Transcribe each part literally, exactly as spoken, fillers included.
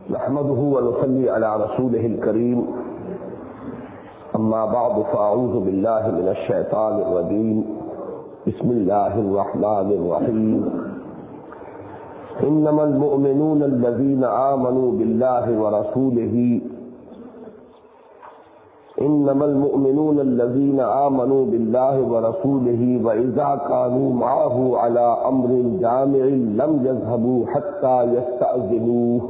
نحمده ونصلي على رسوله الكريم أما بعد فأعوذ بالله من الشيطان الرجيم بسم الله الرحمن الرحيم إنما المؤمنون الذين آمنوا بالله ورسوله إنما المؤمنون الذين آمنوا بالله ورسوله وإذا كانوا معه على أمر جامع لم يذهبوا حتى يستأذنوه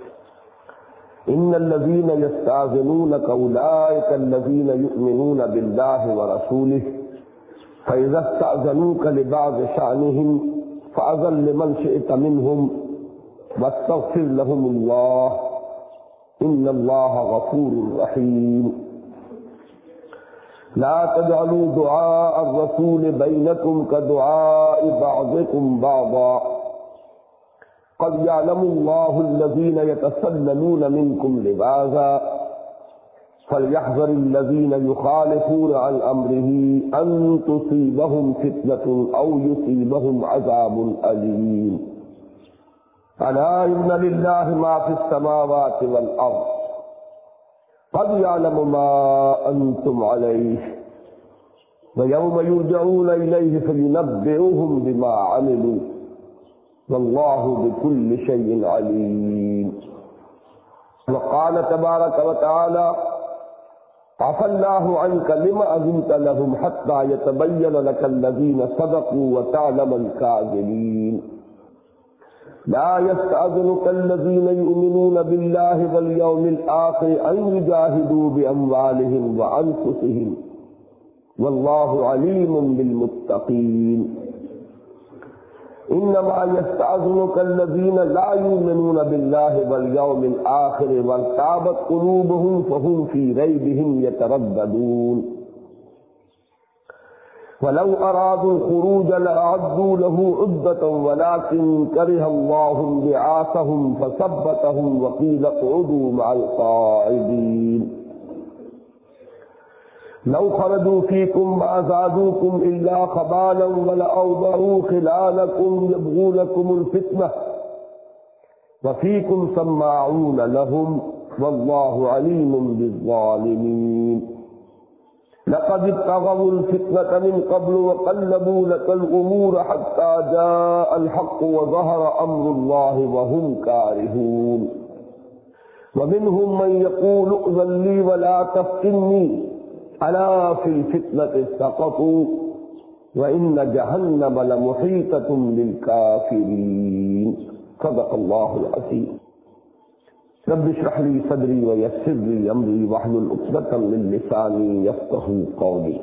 إن الذين يستأذنونك أولئك الذين يؤمنون بالله ورسوله فإذا استأذنوك لبعض شأنهم فأذن لمن شئت منهم واستغفر لهم الله إن الله غفور رحيم لا تجعلوا دعاء الرسول بينكم كدعاء بعضكم بعضا قد يعلم الله الذين يتسللون منكم لواذا فليحذر الذين يخالفون عن أمره أن تصيبهم فتنة أو يصيبهم عذاب أليم ألا إن لله ما في السماوات والأرض قد يعلم ما أنتم عليه ويوم يرجعون إليه فينبئهم بما عملوا والله بكل شيء عليم وقال تبارك وتعالى عفى الله عنك لما أذنت لهم حتى يتبين لك الذين صدقوا وتعلم الكاذبين لا يستأذنك الذين يؤمنون بالله واليوم الآخر أن يجاهدوا بأموالهم وأنفسهم والله عليم بالمتقين إنما يستأذنك الذين لا يؤمنون بالله واليوم الآخر وارتابت قلوبهم فهم في ريبهم يترددون ولو أرادوا الخروج لأعدوا له عدة ولكن كره الله بعاثهم فثبتهم وقيل اقعدوا مع القاعدين لو خرجوا فيكم ما زادوكم إلا خبالا ولأوضعوا خلالكم يبغونكم الفتنة وفيكم سماعون لهم والله عليم بالظالمين لقد ابتغوا الفتنة من قبل وقلبوا لك الأمور حتى جاء الحق وظهر أمر الله وهم كارهون ومنهم من يقول ائذن لي ولا تفتني ألا في الفتنة سقطوا وإن جهنم لمحيطة بالكافرين صدق الله العظيم رب اشرح لي صدري ويسر لي أمري واحلل عقدة من لساني يفقهوا قولي.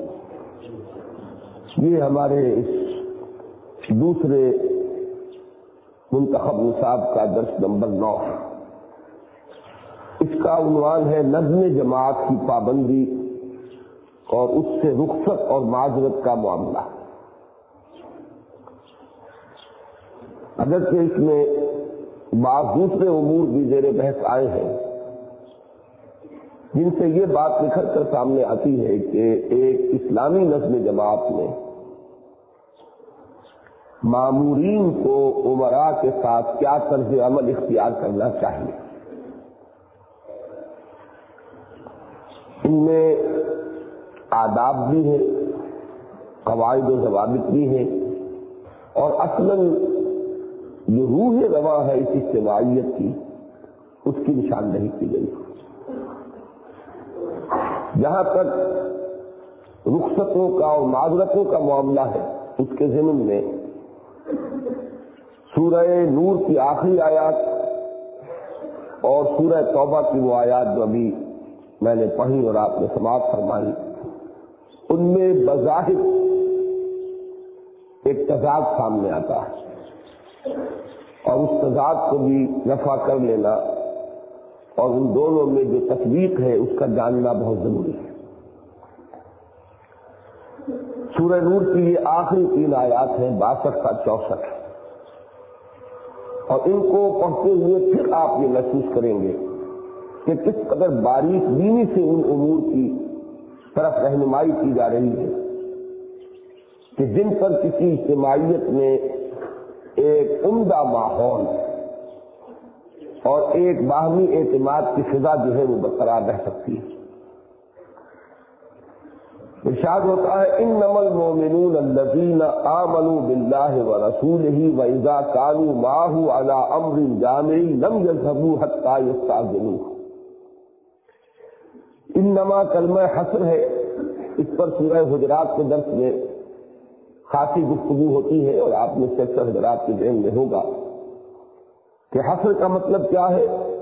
یہ ہمارے اس دوسرے منتخب نصاب کا درس نمبر نو ہے. اس کا عنوان ہے نظم جماعت کی پابندی اور اس سے رخصت اور معذرت کا معاملہ. اگرچہ اس میں بعض دوسرے امور بھی زیر بحث آئے ہیں جن سے یہ بات نکھر کر سامنے آتی ہے کہ ایک اسلامی نظم جماعت میں مامورین کو امراء کے ساتھ کیا طرز عمل اختیار کرنا چاہیے. ان میں آداب بھی ہیں، قواعد و ضوابط بھی ہیں، اور اصلاً یہ روح رواں ہے اس اجتماعیت کی، اس کی نشاندہی کی گئی. جہاں تک رخصتوں کا اور معذرتوں کا معاملہ ہے اس کے ضمن میں سورہ نور کی آخری آیات اور سورہ توبہ کی وہ آیات جو ابھی میں نے پڑھی اور آپ نے سماعت فرمائی، ان میں بظاہر ایک تضاد سامنے آتا ہے اور اس تضاد کو بھی رفع کر لینا اور ان دونوں میں جو تطبیق ہے اس کا جاننا بہت ضروری ہے. سورہ نور کی یہ آخری تین آیات ہیں، باسٹھ کا چونسٹھ، اور ان کو پڑھتے ہوئے پھر آپ یہ محسوس کریں گے کہ کس قدر باریک بینی سے ان امور کی طرف رہنمائی کی جا رہی ہے کہ جن پر کسی اجتماعیت میں ایک عمدہ ماحول اور ایک باہمی اعتماد کی فضا جو ہے وہ برقرار رہ سکتی ہے۔ ارشاد ہوتا ہے انما المؤمنون الذین آمنوا باللہ ورسولہ واذا كانوا معه على امر جامع لم يذهبوا حتى يستأذنوه۔ انما کلمہ حصر ہے، اس پر سورہ حجرات کے درس میں خاصی گفتگو ہوتی ہے اور آپ نے اکثر حجرات کے ذہن میں ہوگا کہ حصر کا مطلب کیا ہے۔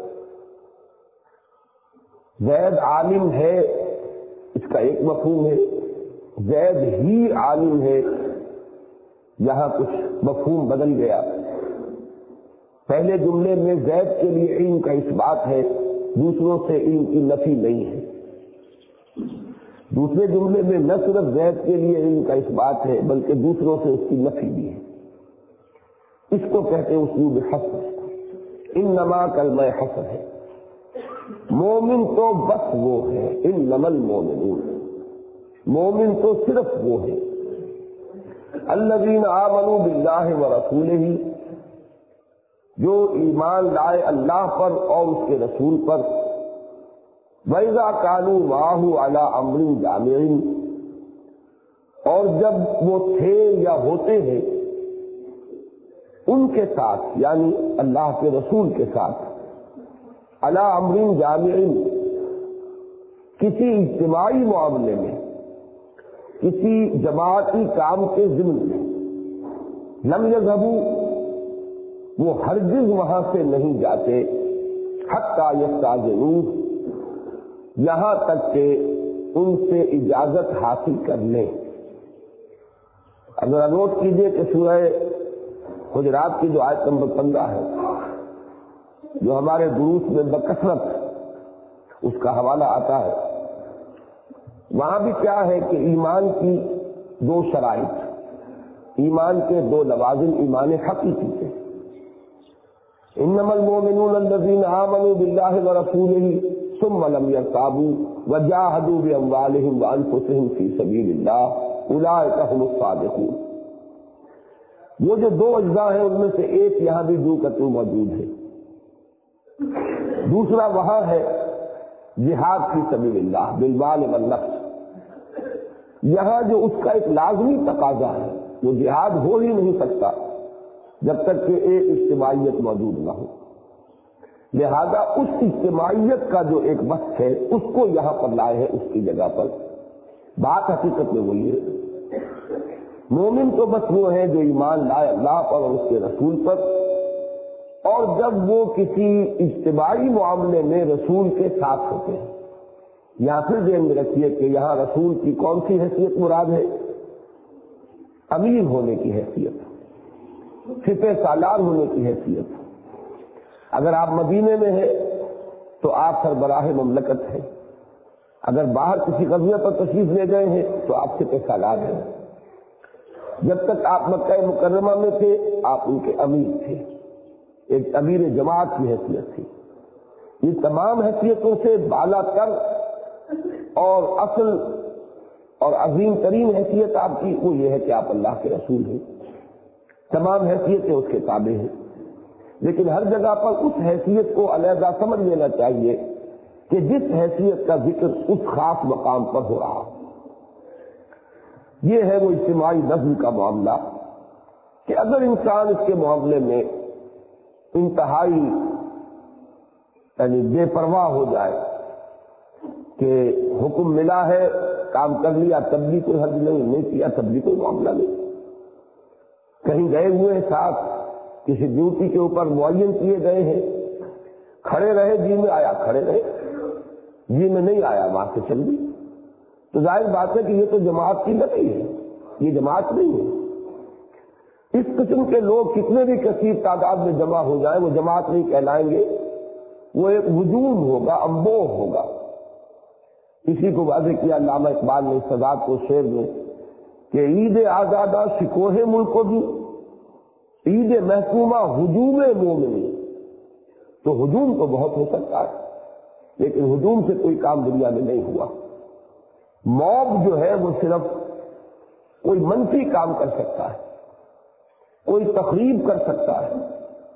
زید عالم ہے اس کا ایک مفہوم ہے، زید ہی عالم ہے یہاں کچھ مفہوم بدل گیا۔ پہلے جملے میں زید کے لیے علم کا اثبات ہے، دوسروں سے علم کی نفی نہیں ہے۔ دوسرے جملے میں نہ صرف زید کے لیے علم کا اثبات ہے بلکہ دوسروں سے اس کی نفی بھی ہے۔ اس کو کہتے ہیں اسلوب حصر۔ انما کلمہ حصر ہے۔ مومن تو بس وہ ہے، انما المؤمنون، مومن تو صرف وہ ہے الذین آمنوا باللہ ورسولہ، جو ایمان لائے اللہ پر اور اس کے رسول پر، وَإِذَا كَانُوا مَعَهُ عَلَى أَمْرٍ جَامِعٍ، اور جب وہ تھے یا ہوتے ہیں ان کے ساتھ یعنی اللہ کے رسول کے ساتھ، علی امر جامع، کسی اجتماعی معاملے میں، کسی جماعتی کام کے ضمن میں، لم یذهبوا، وہ ہرگز وہاں سے نہیں جاتے، حتی یستأذنوہ، یہاں تک کہ ان سے اجازت حاصل کر لیں۔ اگر نوٹ کیجئے کہ سورہ حجرات کی جو آیت نمبر پندرہ ہے، جو ہمارے دروس میں بکثرت اس کا حوالہ آتا ہے، وہاں بھی کیا ہے کہ ایمان کی دو شرائط، ایمان کے دو لوازم ایمان حقیقی کے، انما المؤمنون الذین آمنوا باللہ ورسولہ ثم لم يرتابوا وجاهدوا باموالهم وانفسهم في سبيل الله اولئک هم الصادقون۔ وہ جو دو اجزاء ہیں ان میں سے ایک یہاں بھی دو قطع موجود ہے، دوسرا وہاں ہے جہاد فی سبیل اللہ بالمال والنفس۔ یہاں جو اس کا ایک لازمی تقاضا ہے وہ جہاد ہو ہی نہیں سکتا جب تک کہ ایک اجتماعیت موجود نہ ہو، لہذا اس اجتماعیت کا جو ایک وقت ہے اس کو یہاں پر لائے ہیں، اس کی جگہ پر۔ بات حقیقت میں وہی ہے، مومن تو بس وہ ہے جو ایمان لائے اللہ پر اور اس کے رسول پر، اور جب وہ کسی اجتماعی معاملے میں رسول کے ساتھ ہوتے ہیں۔ یہاں پھر ذہن میں رکھیے کہ یہاں رسول کی کون سی حیثیت مراد ہے؟ امیر ہونے کی حیثیت، سپہ سالار ہونے کی حیثیت۔ اگر آپ مدینے میں ہیں تو آپ سربراہ مملکت ہیں، اگر باہر کسی غزوے پر تشریف لے گئے ہیں تو آپ سپہ سالار ہیں، جب تک آپ مکہ مکرمہ میں تھے آپ ان کے امیر تھے، ایک امیر جماعت کی حیثیت تھی۔ یہ تمام حیثیتوں سے بالا تر اور اصل اور عظیم ترین حیثیت آپ کی وہ یہ ہے کہ آپ اللہ کے رسول ہیں، تمام حیثیتیں اس کے تابع ہیں، لیکن ہر جگہ پر اس حیثیت کو علیحدہ سمجھ لینا چاہیے کہ جس حیثیت کا ذکر اس خاص مقام پر ہو رہا۔ یہ ہے وہ اجتماعی نظم کا معاملہ کہ اگر انسان اس کے معاملے میں انتہائی یعنی بے پرواہ ہو جائے کہ حکم ملا ہے کام کر لیا تب بھی کوئی حد نہیں، نہیں کیا تب بھی کوئی معاملہ نہیں، کہیں گئے ہوئے ساتھ کسی ڈیوٹی کے اوپر معین کیے گئے ہیں، کھڑے رہے جی میں آیا کھڑے رہے، جی میں نہیں آیا وہاں سے چل دی، تو ظاہر بات ہے کہ یہ تو جماعت کی نفی ہے، یہ جماعت نہیں ہے۔ اس قسم کے لوگ کتنے بھی کثیر تعداد میں جمع ہو جائیں وہ جماعت نہیں کہلائیں گے، وہ ایک ہجوم ہوگا، امبوہ ہوگا۔ اسی کو واضح کیا علامہ اقبال نے اس سزا کو شعر میں کہ عید آزادہ شکوہ ملک بھی، عید محکومہ ہجوم مومنی۔ تو ہجوم تو بہت ہو سکتا ہے لیکن ہجوم سے کوئی کام دنیا میں نہیں ہوا۔ موب جو ہے وہ صرف کوئی منفی کام کر سکتا ہے، کوئی تخریب کر سکتا ہے،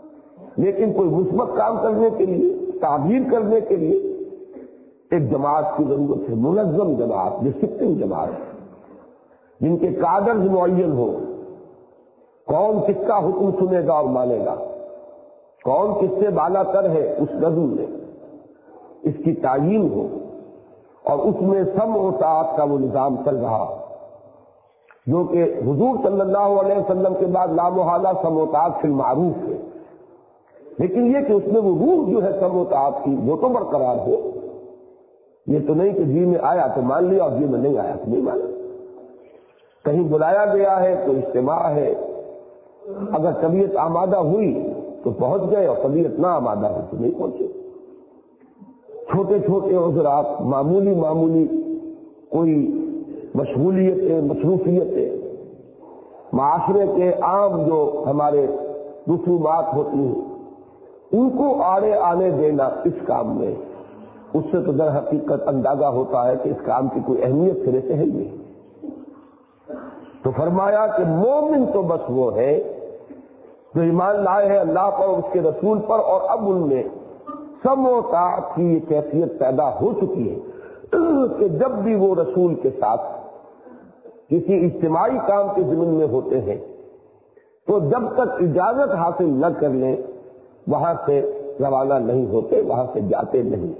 لیکن کوئی مثبت کام کرنے کے لیے، تعبیر کرنے کے لیے ایک جماعت کی ضرورت ہے، منظم جماعت، ڈسپلن جماعت، جن کے کادرز معین ہو، کون کس کا حکم سنے گا اور مانے گا، کون کس سے بالا تر ہے اس نظم میں، اس کی تعیین ہو، اور اس میں سمع و طاعت کا وہ نظام چل رہا جو کہ حضور صلی اللہ علیہ وسلم کے بعد لامحالہ سمع و طاعت فی المعروف ہے، لیکن یہ کہ اس میں وہ روح جو ہے سمع و طاعت کی وہ تو برقرار ہو۔ یہ تو نہیں کہ جی میں آیا تو مان لیا اور جی میں نہیں آیا تو نہیں مانا۔ کہیں بلایا گیا ہے تو اجتماع ہے، اگر طبیعت آمادہ ہوئی تو پہنچ گئے اور طبیعت نہ آمادہ ہوئی تو نہیں پہنچے۔ چھوٹے چھوٹے عذرات، معمولی معمولی کوئی مشغولیتیں، مصروفیتیں، معاشرے کے عام جو ہمارے رسومات ہوتی ہیں ان کو آڑے آنے دینا اس کام میں، اس سے تو در حقیقت اندازہ ہوتا ہے کہ اس کام کی کوئی اہمیت سرے سے ہے ہی نہیں۔ تو فرمایا کہ مومن تو بس وہ ہے جو ایمان لائے ہیں اللہ پر اور اس کے رسول پر، اور اب ان میں سمع و طاعت کی یہ کیفیت پیدا ہو چکی ہے کہ جب بھی وہ رسول کے ساتھ کسی اجتماعی کام کے ضمن میں ہوتے ہیں تو جب تک اجازت حاصل نہ کر لیں وہاں سے روانہ نہیں ہوتے، وہاں سے جاتے نہیں۔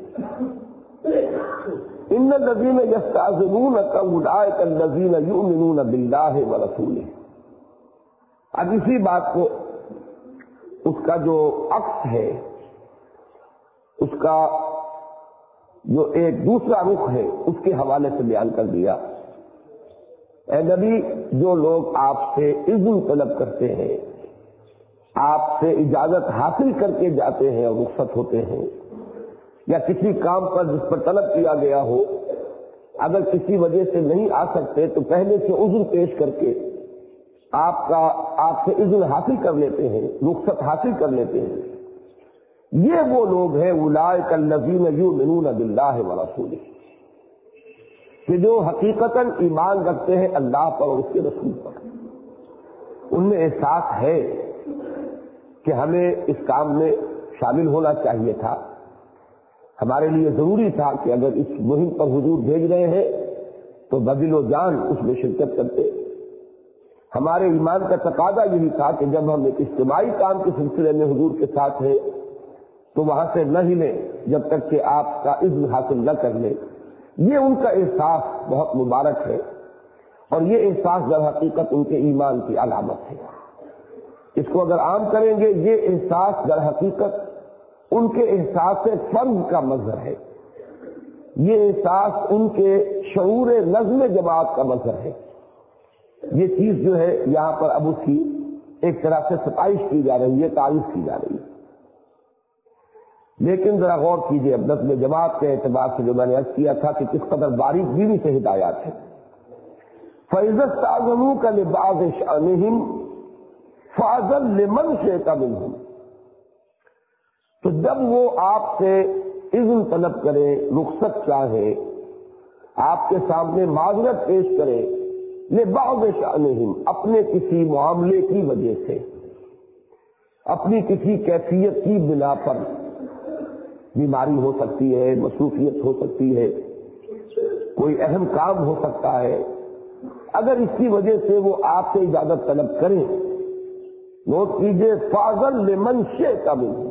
ان الذین یستأذنونک اولئک الذین یؤمنون باللہ ورسولہ۔ اب اسی بات کو اس کا جو عکس ہے، اس کا جو ایک دوسرا رخ ہے اس کے حوالے سے بیان کر دیا۔ اے نبی، جو لوگ آپ سے اذن طلب کرتے ہیں، آپ سے اجازت حاصل کر کے جاتے ہیں اور رخصت ہوتے ہیں، یا کسی کام پر جس پر طلب کیا گیا ہو اگر کسی وجہ سے نہیں آ سکتے تو پہلے سے عذر پیش کر کے آپ کا آپ سے اذن حاصل کر لیتے ہیں، رخصت حاصل کر لیتے ہیں، یہ وہ لوگ ہیں اولئک الذین یؤمنون باللہ ورسولہ، کہ جو حقیقتاً ایمان رکھتے ہیں اللہ پر اور اس کے رسول پر۔ ان میں احساس ہے کہ ہمیں اس کام میں شامل ہونا چاہیے تھا، ہمارے لیے ضروری تھا کہ اگر اس مہم پر حضور بھیج رہے ہیں تو بدل و جان اس میں شرکت کرتے۔ ہمارے ایمان کا تقاضا یہی تھا کہ جب ہم ایک اجتماعی کام کے سلسلے میں حضور کے ساتھ ہیں تو وہاں سے نہ ہلیں جب تک کہ آپ کا اذن حاصل نہ کر لیں۔ یہ ان کا احساس بہت مبارک ہے، اور یہ احساس در حقیقت ان کے ایمان کی علامت ہے۔ اس کو اگر عام کریں گے، یہ احساس در حقیقت ان کے احساس فرض کا مظہر ہے، یہ احساس ان کے شعور نظم جماعت کا مظہر ہے۔ یہ چیز جو ہے یہاں پر اب اس کی ایک طرح سے ستائش کی جا رہی ہے، تعریف کی جا رہی ہے۔ لیکن ذرا غور کیجیے اب نظم جماعت کے اعتبار سے جو میں نے عرض کیا تھا کہ کس قدر باریک بینی سے ہدایات ہے۔ فَإِذَا اسْتَأْذَنُوكَ لِبَعْضِ شَأْنِهِمْ فَأْذَن لِمَنْ شِئْتَ مِنْهُمْ، تو جب وہ آپ سے اذن طلب کرے، رخصت چاہے، آپ کے سامنے معذرت پیش کرے، لبعض شأنہم، اپنے کسی معاملے کی وجہ سے، اپنی کسی کیفیت کی بنا پر، بیماری ہو سکتی ہے، مصروفیت ہو سکتی ہے، کوئی اہم کام ہو سکتا ہے، اگر اس کی وجہ سے وہ آپ سے اجازت طلب کریں، نوٹ کیجئے فاضل لمن شئت منہ،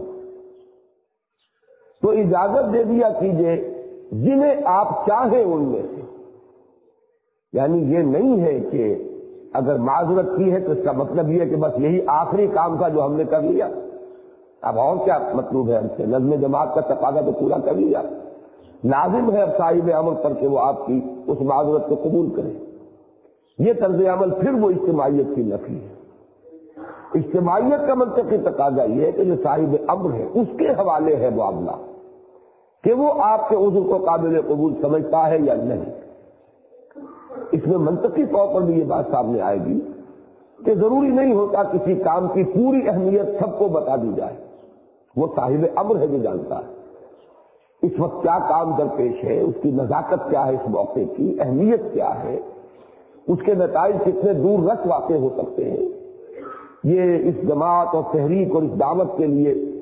تو اجازت دے دیا کیجئے جنہیں آپ چاہیں ان میں سے۔ یعنی یہ نہیں ہے کہ اگر معذرت کی ہے تو اس کا مطلب یہ ہے کہ بس یہی آخری کام تھا جو ہم نے کر لیا، اب اور کیا مطلوب ہے ہم سے؟ نظم جماعت کا تقاضا تو پورا کر لیا، لازم ہے اب صاحب عمل پر کے وہ آپ کی اس معذرت کو قبول کریں۔ یہ طرز عمل پھر وہ اجتماعیت کی نفی ہے۔ اجتماعیت کا منطقی تقاضا یہ ہے کہ جو صاحب امر ہے اس کے حوالے ہے معاملہ، کہ وہ آپ کے عذر کو قابل قبول سمجھتا ہے یا نہیں۔ اس میں منطقی طور پر بھی یہ بات سامنے آئے گی کہ ضروری نہیں ہوتا کسی کام کی پوری اہمیت سب کو بتا دی جائے، وہ صاحب امر ہے جو جانتا ہے اس وقت کیا کام درپیش ہے، اس کی نزاکت کیا ہے، اس موقع کی اہمیت کیا ہے، اس کے نتائج کتنے دور رس واقع ہو سکتے ہیں۔ یہ اس جماعت اور تحریک اور اس دعوت کے لیے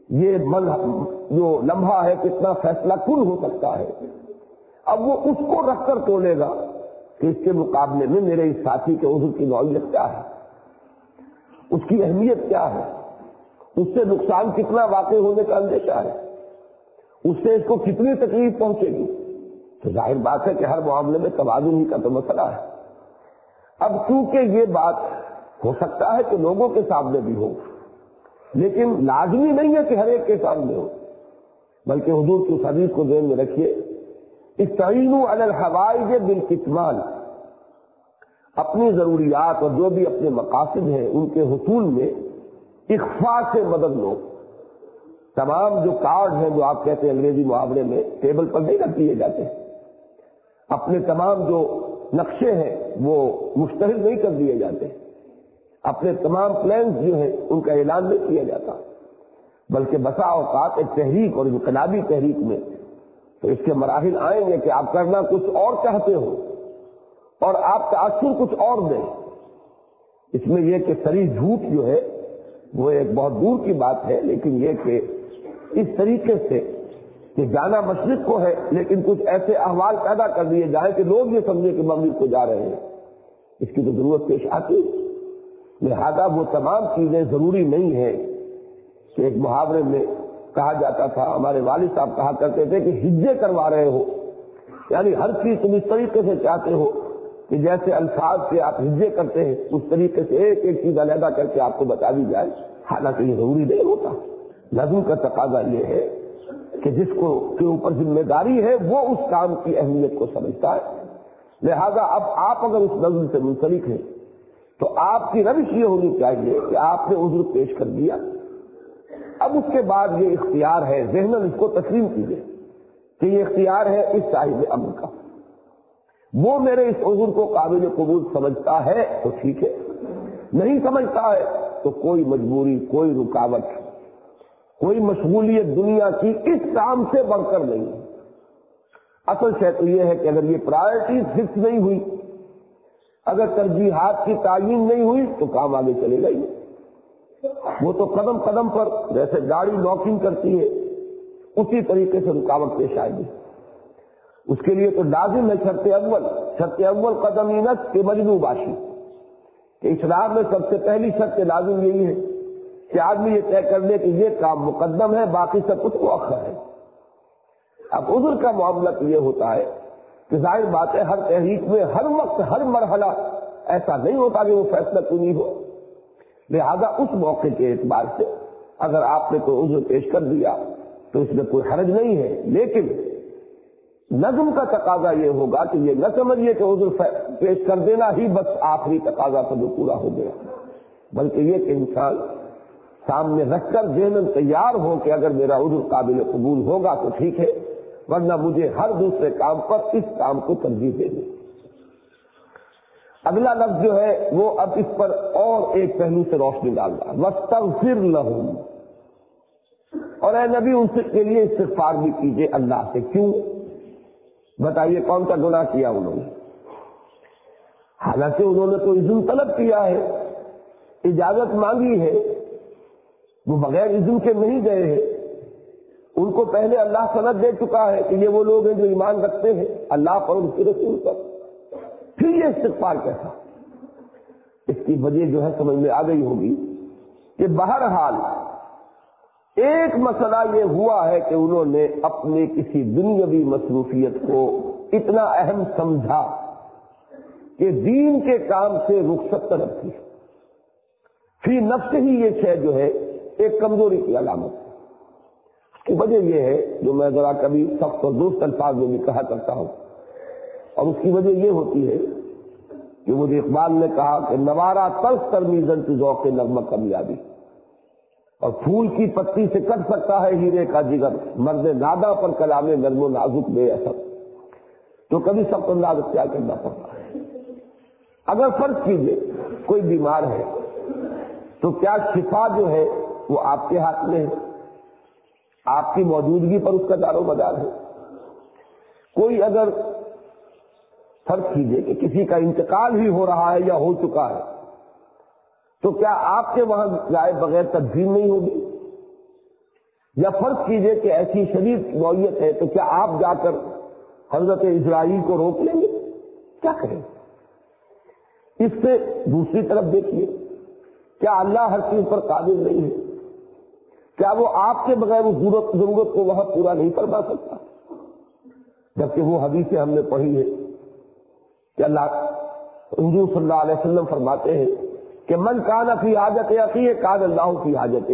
یہ من جو لمحہ ہے کتنا فیصلہ کن ہو سکتا ہے، اب وہ اس کو رکھ کر تولے گا کہ اس کے مقابلے میں میرے اس ساتھی کے عذر کی نوعیت کیا ہے، اس کی اہمیت کیا ہے، اس سے نقصان کتنا واقع ہونے کا اندیشہ ہے، اس سے اس کو کتنی تکلیف پہنچے گی۔ تو ظاہر بات ہے کہ ہر معاملے میں توازن ہی کا تو مسئلہ ہے۔ اب چونکہ یہ بات ہو سکتا ہے کہ لوگوں کے سامنے بھی ہو، لیکن لازمی نہیں ہے کہ ہر ایک کے سامنے ہو، بلکہ حضور کی اس حدیث کو ذہن میں رکھیے، استعینوا علی الحوائج بالکتمان، اپنی ضروریات اور جو بھی اپنے مقاصد ہیں ان کے حصول میں اخفاء سے مدد لو۔ تمام جو کارڈ ہیں جو آپ کہتے ہیں انگریزی محاورے میں ٹیبل پر نہیں رکھ دیے جاتے، اپنے تمام جو نقشے ہیں وہ مشتہر نہیں کر دیے جاتے، اپنے تمام پلانز جو ہیں ان کا اعلان نہیں کیا جاتا، بلکہ بسا اوقات ایک تحریک اور انقلابی تحریک میں تو اس کے مراحل آئیں گے کہ آپ کرنا کچھ اور چاہتے ہو اور آپ تاثر کچھ اور دیں۔ اس میں یہ کہ سری جھوٹ جو ہے وہ ایک بہت دور کی بات ہے، لیکن یہ کہ اس طریقے سے کہ جانا مشرق کو ہے لیکن کچھ ایسے احوال پیدا کر دیے جائیں کہ لوگ یہ سمجھے کہ مغرب کو جا رہے ہیں، اس کی تو ضرورت پیش آتی ہے۔ لہذا وہ تمام چیزیں ضروری نہیں ہیں کہ ایک محاورے میں کہا جاتا تھا، ہمارے والد صاحب کہا کرتے تھے کہ ہجے کروا رہے ہو، یعنی ہر چیز تم اس طریقے سے چاہتے ہو کہ جیسے الفاظ سے آپ ہجے کرتے ہیں اس طریقے سے ایک ایک چیز علیحدہ کر کے آپ کو بتا دی جائے، حالانکہ یہ ضروری نہیں ہوتا۔ نظم کا تقاضا یہ ہے کہ جس کو کے اوپر ذمہ داری ہے وہ اس کام کی اہمیت کو سمجھتا ہے۔ لہذا اب آپ اگر اس نظم سے منسلک ہیں تو آپ کی روش یہ ہونی چاہیے کہ آپ نے عذر پیش کر دیا، اب اس کے بعد یہ اختیار ہے، ذہناً اس کو تسلیم کیجیے کہ یہ اختیار ہے اس صاحب امر کا، وہ میرے اس عذر کو قابل قبول سمجھتا ہے تو ٹھیک ہے، نہیں سمجھتا ہے تو کوئی مجبوری، کوئی رکاوٹ، کوئی مشغولیت دنیا کی اس کام سے بڑھ کر نہیں۔ اصل شے تو یہ ہے کہ اگر یہ پرائرٹیز فکس نہیں ہوئی، اگر ترجیحات کی تعیین نہیں ہوئی تو کام آگے چلے گا ہی نہیں۔ وہ تو قدم قدم پر جیسے گاڑی ناکنگ کرتی ہے اسی طریقے سے رکاوٹ پیش آئے گی۔ اس کے لیے تو لازم ہے شرط اول، شرط اول قدم اینت کے مجنو باشی، کہ اسلام میں سب سے پہلی شرط لازم یہی ہے کہ آدمی یہ طے کر لے کہ یہ کام مقدم ہے، باقی سب کچھ مؤخر ہے۔ اب عذر کا معاملہ تو یہ ہوتا ہے کہ ظاہر بات ہے ہر تحریک میں ہر وقت ہر مرحلہ ایسا نہیں ہوتا کہ وہ فیصلہ کنی ہو، لہذا اس موقع کے اعتبار سے اگر آپ نے کوئی عذر پیش کر دیا تو اس میں کوئی حرج نہیں ہے، لیکن نظم کا تقاضا یہ ہوگا کہ یہ نہ سمجھیے کہ عذر پیش کر دینا ہی بس آخری تقاضا تو جو پورا ہو گیا، بلکہ یہ کہ انسان سامنے رکھ کر ذہناً تیار ہو کہ اگر میرا عذر قابل قبول ہوگا تو ٹھیک ہے، ورنہ مجھے ہر دوسرے کام پر اس کام کو ترجیح دے دیں۔ اگلا لفظ جو ہے وہ اب اس پر اور ایک پہلو سے روشنی ڈال رہا ہے، وَاسْتَغْفِرْ لَهُمْ، اور اے نبی ان سے کے لیے استغفار بھی کیجیے اللہ سے۔ کیوں؟ بتائیے کون سا گناہ کیا انہوں نے؟ حالانکہ انہوں نے تو اذن طلب کیا ہے، اجازت مانگی ہے، وہ بغیر اذن کے نہیں گئے ہیں، ان کو پہلے اللہ سند دے چکا ہے کہ یہ وہ لوگ ہیں جو ایمان رکھتے ہیں اللہ پر اور اس کے رسول پر، پھر یہ استغفار کیسا؟ اس کی وجہ جو ہے سمجھ میں آ گئی ہوگی کہ بہرحال ایک مسئلہ یہ ہوا ہے کہ انہوں نے اپنی کسی دنیاوی مصروفیت کو اتنا اہم سمجھا کہ دین کے کام سے رخصت طلب کی، فی نفس ہی یہ شے جو ہے ایک کمزوری کی علامت ہے۔ اس کی وجہ یہ ہے جو میں ذرا کبھی سخت اور دوست الفاظ میں بھی کہا کرتا ہوں، اور اس کی وجہ یہ ہوتی ہے کہ مجھے اقبال نے کہا کہ نوارا تلخ ترمیزن کی ذوق نغمہ کامیابی، اور پھول کی پتی سے کٹ سکتا ہے ہیرے کا جگر، مرد نادا پر کلام نرم و نازک بے اثر، تو کبھی سخت انداز اختیار کرنا پڑتا ہے۔ اگر فرض کیجیے کوئی بیمار ہے تو کیا شفا جو ہے وہ آپ کے ہاتھ میں ہے، آپ کی موجودگی پر اس کا دار و مدار ہے۔ کوئی اگر فرض کیجیے کہ کسی کا انتقال ہی ہو رہا ہے یا ہو چکا ہے تو کیا آپ کے وہاں جائے بغیر تدفین نہیں ہوگی؟ یا فرض کیجئے کہ ایسی شدید نوعیت ہے تو کیا آپ جا کر حضرت اسرائیل کو روک لیں گے؟ کیا کریں؟ اس سے دوسری طرف دیکھیے، کیا اللہ ہر چیز پر قادر نہیں ہے؟ کیا وہ آپ کے بغیر اس ضرورت ضرورت کو وہاں پورا نہیں فرما سکتا؟ جبکہ وہ حدیثیں ہم نے پڑھی ہے کہ اللہ حضور صلی اللہ علیہ وسلم فرماتے ہیں کہ من کان فی حاجت اخیہ کان اللہ فی حاجتہ،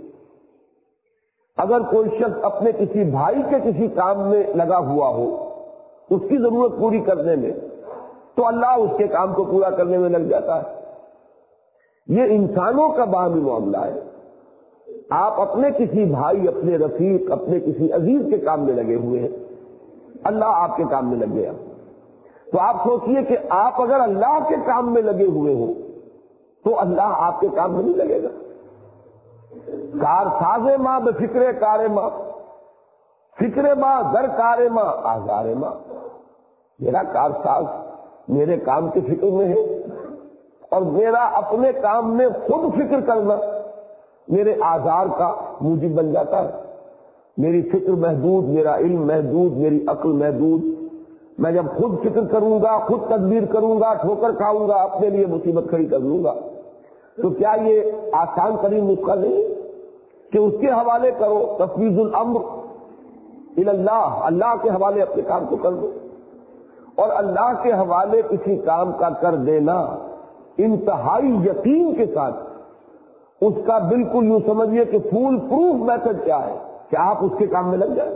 اگر کوئی شخص اپنے کسی بھائی کے کسی کام میں لگا ہوا ہو اس کی ضرورت پوری کرنے میں، تو اللہ اس کے کام کو پورا کرنے میں لگ جاتا ہے۔ یہ انسانوں کا باہمی معاملہ ہے۔ آپ اپنے کسی بھائی، اپنے رفیق، اپنے کسی عزیز کے کام میں لگے ہوئے ہیں، اللہ آپ کے کام میں لگ گیا، تو آپ سوچئے کہ آپ اگر اللہ کے کام میں لگے ہوئے ہو تو اللہ آپ کے کام میں نہیں لگے گا۔ کار ساز ماں بے فکر کار ماں، فکر ماں در کار ماں آزار ماں، میرا کار ساز میرے کام کی فکر میں ہے، اور میرا اپنے کام میں خود فکر کرنا میرے آزار کا موجب بن جاتا ہے۔ میری فکر محدود، میرا علم محدود، میری عقل محدود، میں جب خود فکر کروں گا، خود تدبیر کروں گا، ٹھوکر کھاؤں گا، اپنے لیے مصیبت کھڑی کر لوں گا، تو کیا یہ آسان ترین نسخہ نہیں کہ اس کے حوالے کرو، تفویض الامر الی اللہ، اللہ کے حوالے اپنے کام کو کر دو۔ اور اللہ کے حوالے کسی کام کا کر دینا انتہائی یقین کے ساتھ، اس کا بالکل یوں سمجھیے کہ فول پروف میتھڈ کیا ہے کہ آپ اس کے کام میں لگ جائیں۔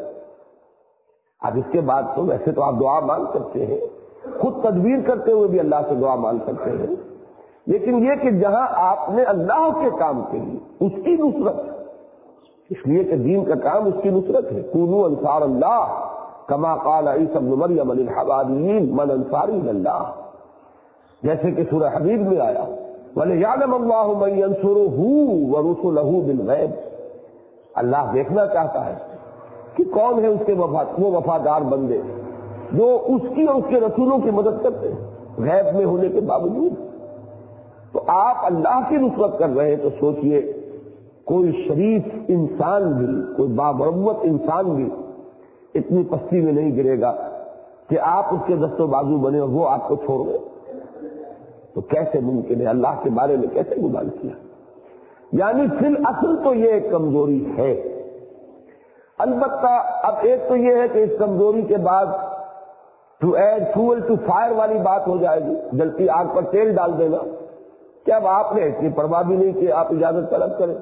اب اس کے بعد تو ویسے تو آپ دعا مانگ سکتے ہیں، خود تدبیر کرتے ہوئے بھی اللہ سے دعا مانگ سکتے ہیں، لیکن یہ کہ جہاں آپ نے اللہ کے کام کے لیے اس کی نصرت، اس لیے کہ دین کا کام اس کی نصرت ہے، کونوا انصار اللہ کما قال عیسی ابن مریم للحواریین من انصاری اللہ، جیسے کہ سورہ حدید میں آیا وَلِيَعْلَمَ اللَّهُ مَن يَنصُرُهُ وَرُسُلَهُ بِالْغَيْبِ، اللہ دیکھنا چاہتا ہے کہ کون ہے اس کے وفاد وہ وفادار بندے جو اس کی اور اس کے رسولوں کی مدد کرتے ہیں غیب میں ہونے کے باوجود۔ تو آپ اللہ کی نصرت کر رہے ہیں تو سوچئے کوئی شریف انسان بھی، کوئی بامروت انسان بھی اتنی پستی میں نہیں گرے گا کہ آپ اس کے دست و بازو بنے اور وہ آپ کو چھوڑ دیں، تو کیسے ممکن ہے؟ اللہ کے بارے میں کیسے گمان کیا؟ یعنی فی الاصل تو یہ ایک کمزوری ہے۔ البتہ اب ایک تو یہ ہے کہ اس کمزوری کے بعد to add fuel to fire والی بات ہو جائے گی، جلتی آگ پر تیل ڈال دینا، کہ اب آپ نے اتنی پرواہ بھی نہیں کہ آپ اجازت طلب کریں۔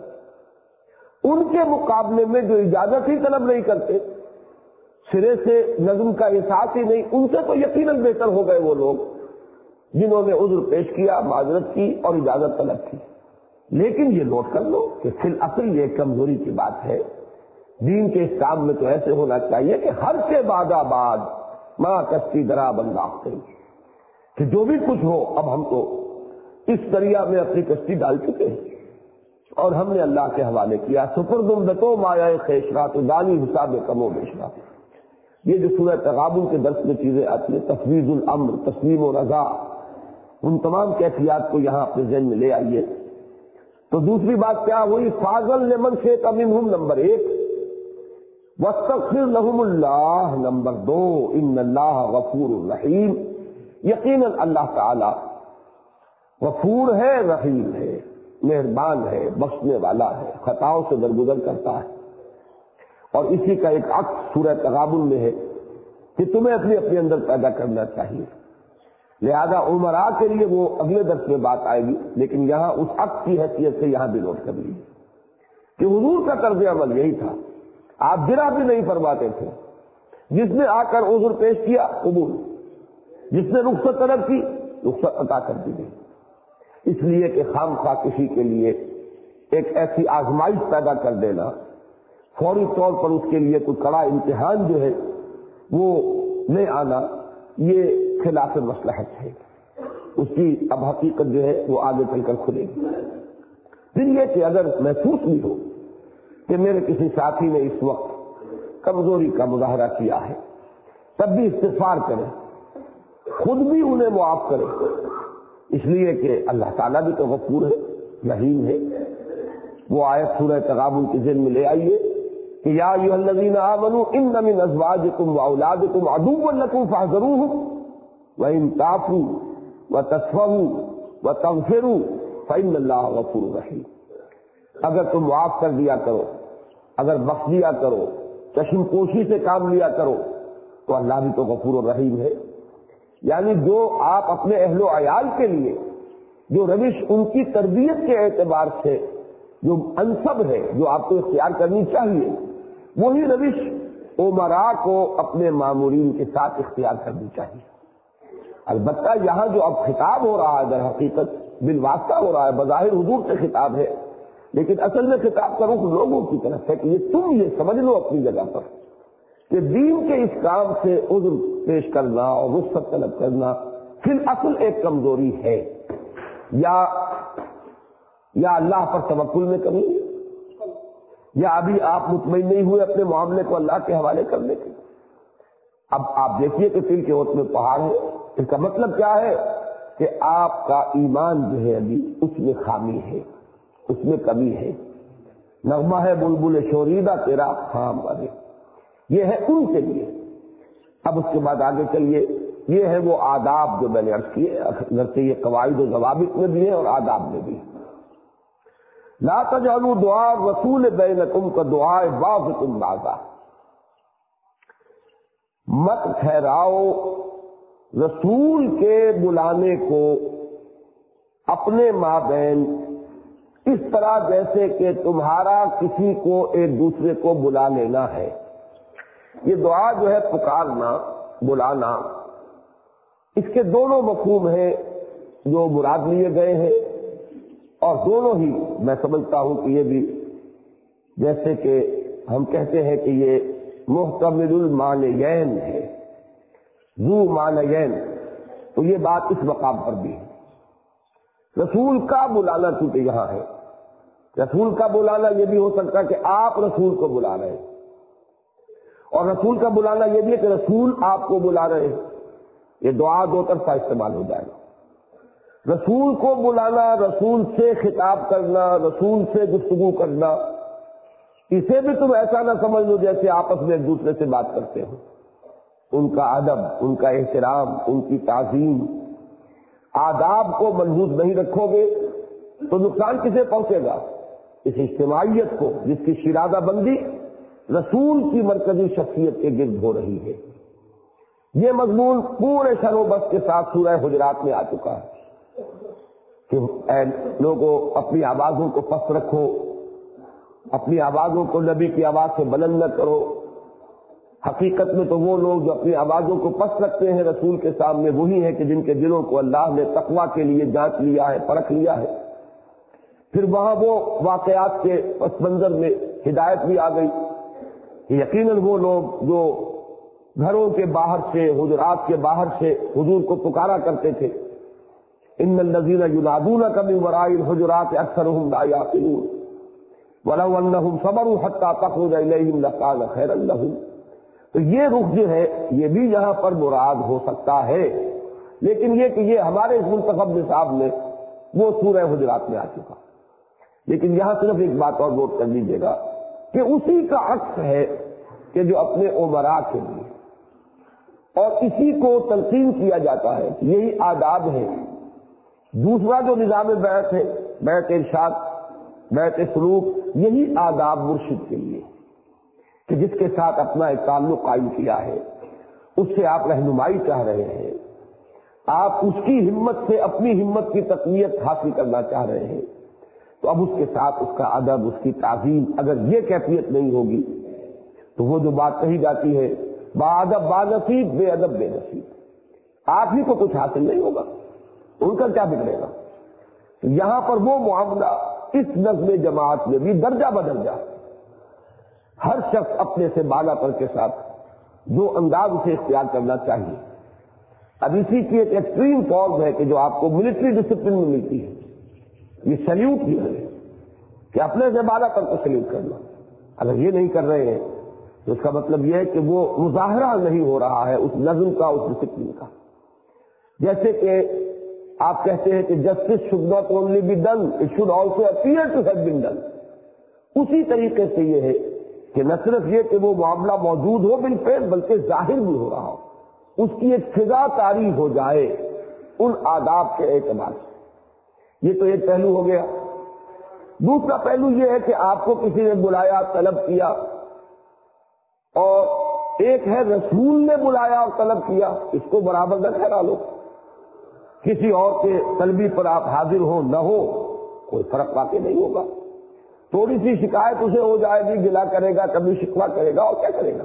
ان کے مقابلے میں جو اجازت ہی طلب نہیں کرتے، سرے سے نظم کا احساس ہی نہیں، ان سے تو یقیناً بہتر ہو گئے وہ لوگ جنہوں نے عذر پیش کیا، معذرت کی اور اجازت طلب کی۔ لیکن یہ نوٹ کر لو کہ فی الاصل یہ کمزوری کی بات ہے۔ دین کے اس کام میں تو ایسے ہونا چاہیے کہ ہر سے بعد آباد ماں کشتی درا بنداختے، کہ جو بھی کچھ ہو اب ہم تو اس دریا میں اپنی کشتی ڈال چکے ہیں اور ہم نے اللہ کے حوالے کیا۔ سپردم دتو مایا خیشرات دانی حساب کم و بیشرا، یہ جو سورہ تغابن کے درس میں چیزیں آتی ہیں، تفویض الامر، تسلیم و رضا، ان تمام کیفیات کو یہاں اپنے ذہن میں لے آئیے۔ تو دوسری بات کیا ہوئی؟ فاضل لمن شئت منہم نمبر ایک، واستغفر لهم اللہ نمبر دو، ان اللہ غفور رحیم، یقیناً اللہ تعالی غفور ہے، رحیم ہے، مہربان ہے، بخشنے والا ہے، خطاؤں سے درگزر کرتا ہے۔ اور اسی کا ایک عکس سورہ تغابن میں ہے کہ تمہیں اپنے اپنے اندر پیدا کرنا چاہیے، لہذا عمراء کے لیے وہ اگلے درس میں بات آئے گی، لیکن یہاں اس عکس کی حیثیت سے یہاں بھی نوٹ کر لیجیے کہ حضور کا طرز عمل یہی تھا، آپ گرا بھی نہیں فرماتے تھے، جس نے آ کر عذر پیش کیا قبول، جس نے رخصت طلب کی رخصت عطا کر دی گئی، اس لیے کہ خام خواہ کسی کے لیے ایک ایسی آزمائش پیدا کر دینا، فوری طور پر اس کے لیے کوئی کڑا امتحان جو ہے وہ لے آنا، یہ خلاف مصلحت ہے، اس کی اب حقیقت جو ہے وہ آگے چل کر کھلے گی۔ پھر یہ کہ اگر محسوس بھی ہو کہ میرے کسی ساتھی نے اس وقت کمزوری کا مظاہرہ کیا ہے، تب بھی استغفار کریں، خود بھی انہیں معاف کریں، اس لیے کہ اللہ تعالیٰ بھی تو غفور ہے، رحیم ہے۔ وہ آیت سورہ تغابن کے ذہن میں لے آئیے کہ یا ایھا الذین آمنوا ان من ازواجکم واولادکم عدوا لکم فاحذروہم وان تعفوا وتصفحوا وتغفروا فإن اللہ غفور رحیم. اگر تم معاف کر دیا کرو، اگر بخش دیا کرو، چشم پوشی سے کام لیا کرو، تو اللہ بھی تو غفور الرحیم ہے. یعنی جو آپ اپنے اہل و عیال کے لیے جو روش ان کی تربیت کے اعتبار سے جو انسب ہے، جو آپ کو اختیار کرنی چاہیے، وہی روش امراء کو اپنے مامورین کے ساتھ اختیار کرنی چاہیے. البتہ یہاں جو اب خطاب ہو رہا ہے در حقیقت بالواسطہ ہو رہا ہے، بظاہر حضور سے خطاب ہے، لیکن اصل میں خطاب کا رخ لوگوں کی طرف ہے کہ یہ تم یہ سمجھ لو اپنی جگہ پر کہ دین کے اس کام سے عذر پیش کرنا اور رخصت طلب کرنا فی الاصل ایک کمزوری ہے، یا یا اللہ پر توکل میں کمی ہے، یا ابھی آپ مطمئن نہیں ہوئے اپنے معاملے کو اللہ کے حوالے کرنے کے. اب آپ دیکھیے کہ دل کے ہوت میں پہاڑ ہے. اس کا مطلب کیا ہے کہ آپ کا ایمان جو ہے ابھی اس میں خامی ہے، اس میں کمی ہے. نغمہ ہے بلبل شوریدہ تیرا خام ارے، یہ ہے ان کے لیے. اب اس کے بعد آگے چلیے، یہ ہے وہ آداب جو میں نے عرض کیے، اگر سے یہ قواعد و ضوابط میں بھی ہے اور آداب میں بھی ہے. لا تجعلوا دعاء الرسول بینکم کدعاء بعضکم بعضا، مت ٹھہراؤ رسول کے بلانے کو اپنے مابین اس طرح جیسے کہ تمہارا کسی کو ایک دوسرے کو بلا لینا ہے. یہ دعا جو ہے پکارنا، بلانا، اس کے دونوں مفہوم ہیں جو مراد لیے گئے ہیں، اور دونوں ہی میں سمجھتا ہوں کہ یہ بھی جیسے کہ ہم کہتے ہیں کہ یہ محتمل المعنیین ہے، ذو معنیین، تو یہ بات اس مقام پر بھی ہے. رسول کا بلانا چونکہ یہاں ہے، رسول کا بلانا یہ بھی ہو سکتا ہے کہ آپ رسول کو بلا رہے ہیں، اور رسول کا بلانا یہ بھی ہے کہ رسول آپ کو بلا رہے ہیں. یہ دعا دو طرفہ استعمال ہو جائے گا. رسول کو بلانا، رسول سے خطاب کرنا، رسول سے گفتگو کرنا، اسے بھی تم ایسا نہ سمجھ لو جیسے آپس میں ایک دوسرے سے بات کرتے ہو. ان کا ادب، ان کا احترام، ان کی تعظیم، آداب کو منحوس نہیں رکھو گے تو نقصان کسے پہنچے گا؟ اس اجتماعیت کو جس کی شیرازہ بندی رسول کی مرکزی شخصیت کے گرد ہو رہی ہے. یہ مضمون پورے شر و بس کے ساتھ سورہ حجرات میں آ چکا ہے کہ اے لوگوں اپنی آوازوں کو پست رکھو، اپنی آوازوں کو نبی کی آواز سے بلند نہ کرو. حقیقت میں تو وہ لوگ جو اپنی آوازوں کو پست رکھتے ہیں رسول کے سامنے وہی ہیں کہ جن کے دلوں کو اللہ نے تقویٰ کے لیے جانچ لیا ہے، پرکھ لیا ہے. پھر وہاں وہ واقعات کے پس منظر میں ہدایت بھی آ گئی کہ یقیناً وہ لوگ جو گھروں کے باہر سے، حجرات کے باہر سے حضور کو پکارا کرتے تھے، ان الذین ینادونک من وراء الحجرات اکثرهم لا یعقلون ولو انہم صبروا حتی تخرج الیہم لکان خیرا لہم. تو یہ رخ جو ہے یہ بھی یہاں پر مراد ہو سکتا ہے، لیکن یہ کہ یہ ہمارے اس منتخب نصاب میں وہ سورہ حجرات میں آ چکا. لیکن یہاں صرف ایک بات اور نوٹ کر لیجیے گا کہ اسی کا عکس ہے کہ جو اپنے امراء کے لیے اور اسی کو تلقین کیا جاتا ہے، یہی آداب ہے. دوسرا جو نظام بیعت ہے، بیعت ارشاد، بیعت سلوک، یہی آداب مرشد کے لیے کہ جس کے ساتھ اپنا ایک تعلق قائم کیا ہے، اس سے آپ رہنمائی چاہ رہے ہیں، آپ اس کی ہمت سے اپنی ہمت کی تقویت حاصل کرنا چاہ رہے ہیں، تو اب اس کے ساتھ اس کا ادب، اس کی تعظیم، اگر یہ کیفیت نہیں ہوگی تو وہ جو بات کہی جاتی ہے با ادب با نصیب، بے ادب بے نصیب، آپ ہی کو کچھ حاصل نہیں ہوگا، ان کا کیا بگڑے گا. یہاں پر وہ معاملہ اس نظم جماعت میں بھی درجہ بدرجہ ہر شخص اپنے سے بالا پر کے ساتھ جو انداز اسے اختیار کرنا چاہیے. اب اسی کی ایک ایکسٹریم فارم ہے کہ جو آپ کو ملٹری ڈسپلن میں ملتی ہے، یہ سلیوٹ بھی ہے کہ اپنے سے بالا پر کو سلیوٹ کرنا. اگر یہ نہیں کر رہے ہیں تو اس کا مطلب یہ ہے کہ وہ مظاہرہ نہیں ہو رہا ہے اس نظم کا، اس ڈسپلن کا. جیسے کہ آپ کہتے ہیں کہ justice should not only be done, it should also appear to have been done. اسی طریقے سے یہ ہے کہ نہ صرف یہ کہ وہ معاملہ موجود ہو بالفعل بلکہ ظاہر بھی ہو رہا ہو، اس کی ایک فضا طاری ہو جائے ان آداب کے اعتبار سے۔ یہ تو ایک پہلو ہو گیا۔ دوسرا پہلو یہ ہے کہ آپ کو کسی نے بلایا، طلب کیا، اور ایک ہے رسول نے بلایا اور طلب کیا، اس کو برابر نہ ٹھہرا لو۔ کسی اور کے طلبی پر آپ حاضر ہو نہ ہو کوئی فرق واقع نہیں ہوگا۔ تھوڑی سی شکایت اسے ہو جائے گی، گلا کرے گا، کبھی شکوہ کرے گا، اور کیا کرے گا۔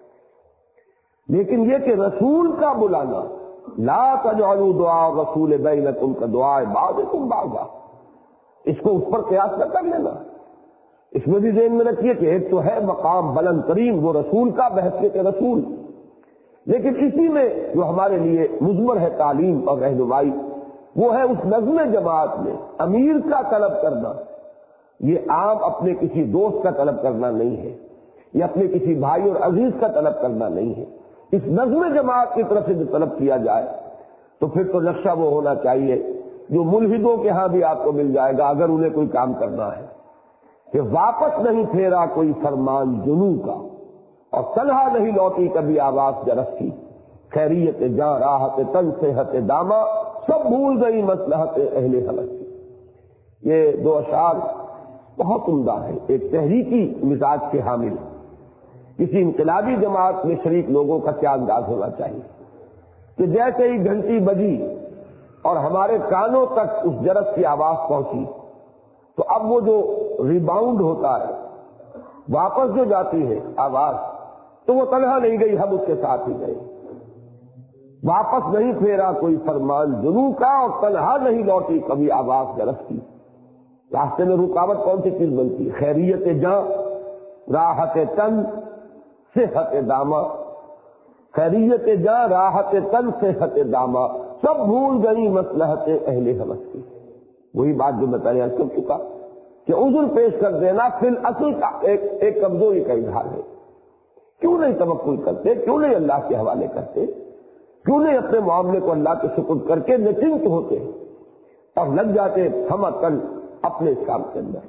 لیکن یہ کہ رسول کا بلانا، لا تجعلوا دعاء الرسول بینکم کدعاء بعضکم بعضا، اس کو اس پر قیاس نہ کر لینا۔ اس میں بھی ذہن میں رکھیے کہ ایک تو ہے مقام بلند ترین وہ رسول کا بحیثیت رسول، لیکن اسی میں جو ہمارے لیے مضمر ہے تعلیم اور رہنمائی، وہ ہے اس نظم جماعت میں امیر کا طلب کرنا۔ یہ عام اپنے کسی دوست کا طلب کرنا نہیں ہے، یہ اپنے کسی بھائی اور عزیز کا طلب کرنا نہیں ہے۔ اس نظم جماعت کی طرف سے جو طلب کیا جائے تو پھر تو نقشہ وہ ہونا چاہیے جو ملحدوں کے ہاں بھی آپ کو مل جائے گا اگر انہیں کوئی کام کرنا ہے، کہ واپس نہیں پھیرا کوئی فرمان جنوں کا، اور تنہا نہیں لوٹی کبھی آواز جرس کی، خیریت جاں راحت تن صحت داما، سب بھول گئی مصلحت اہل حوث کی۔ یہ دو اشعار بہت عمدہ ہے، ایک تحریکی مزاج کے حامل۔ کسی انقلابی جماعت میں شریک لوگوں کا کیا انداز ہونا چاہیے کہ جیسے ہی گھنٹی بجی اور ہمارے کانوں تک اس جرس کی آواز پہنچی تو اب وہ جو ریباؤنڈ ہوتا ہے، واپس جو جاتی ہے آواز، تو وہ تنہا نہیں گئی، ہم اس کے ساتھ ہی گئے۔ واپس نہیں پھیرا کوئی فرمان جنوں کا، اور تنہا نہیں لوٹی کبھی آواز جرس کی۔ راستے میں رکاوٹ کون سی چیز بنتی ہے؟ خیریت جاں، راحت تن، صحت داما۔ خیریت جاں، راحت تن، صحت داما، سب بھول گئی مصلحت اہل حوث کی۔ وہی بات جو بتایا کر چکا کہ عذر پیش کر دینا فی الاصل کا ایک ایک کمزوری کا اظہار ہے۔ کیوں نہیں توکل کرتے؟ کیوں نہیں اللہ کے حوالے کرتے؟ کیوں نہیں اپنے معاملے کو اللہ کے سپرد کر کے نچنت ہوتے اور لگ جاتے ہم کل اپنے اس کام کے اندر؟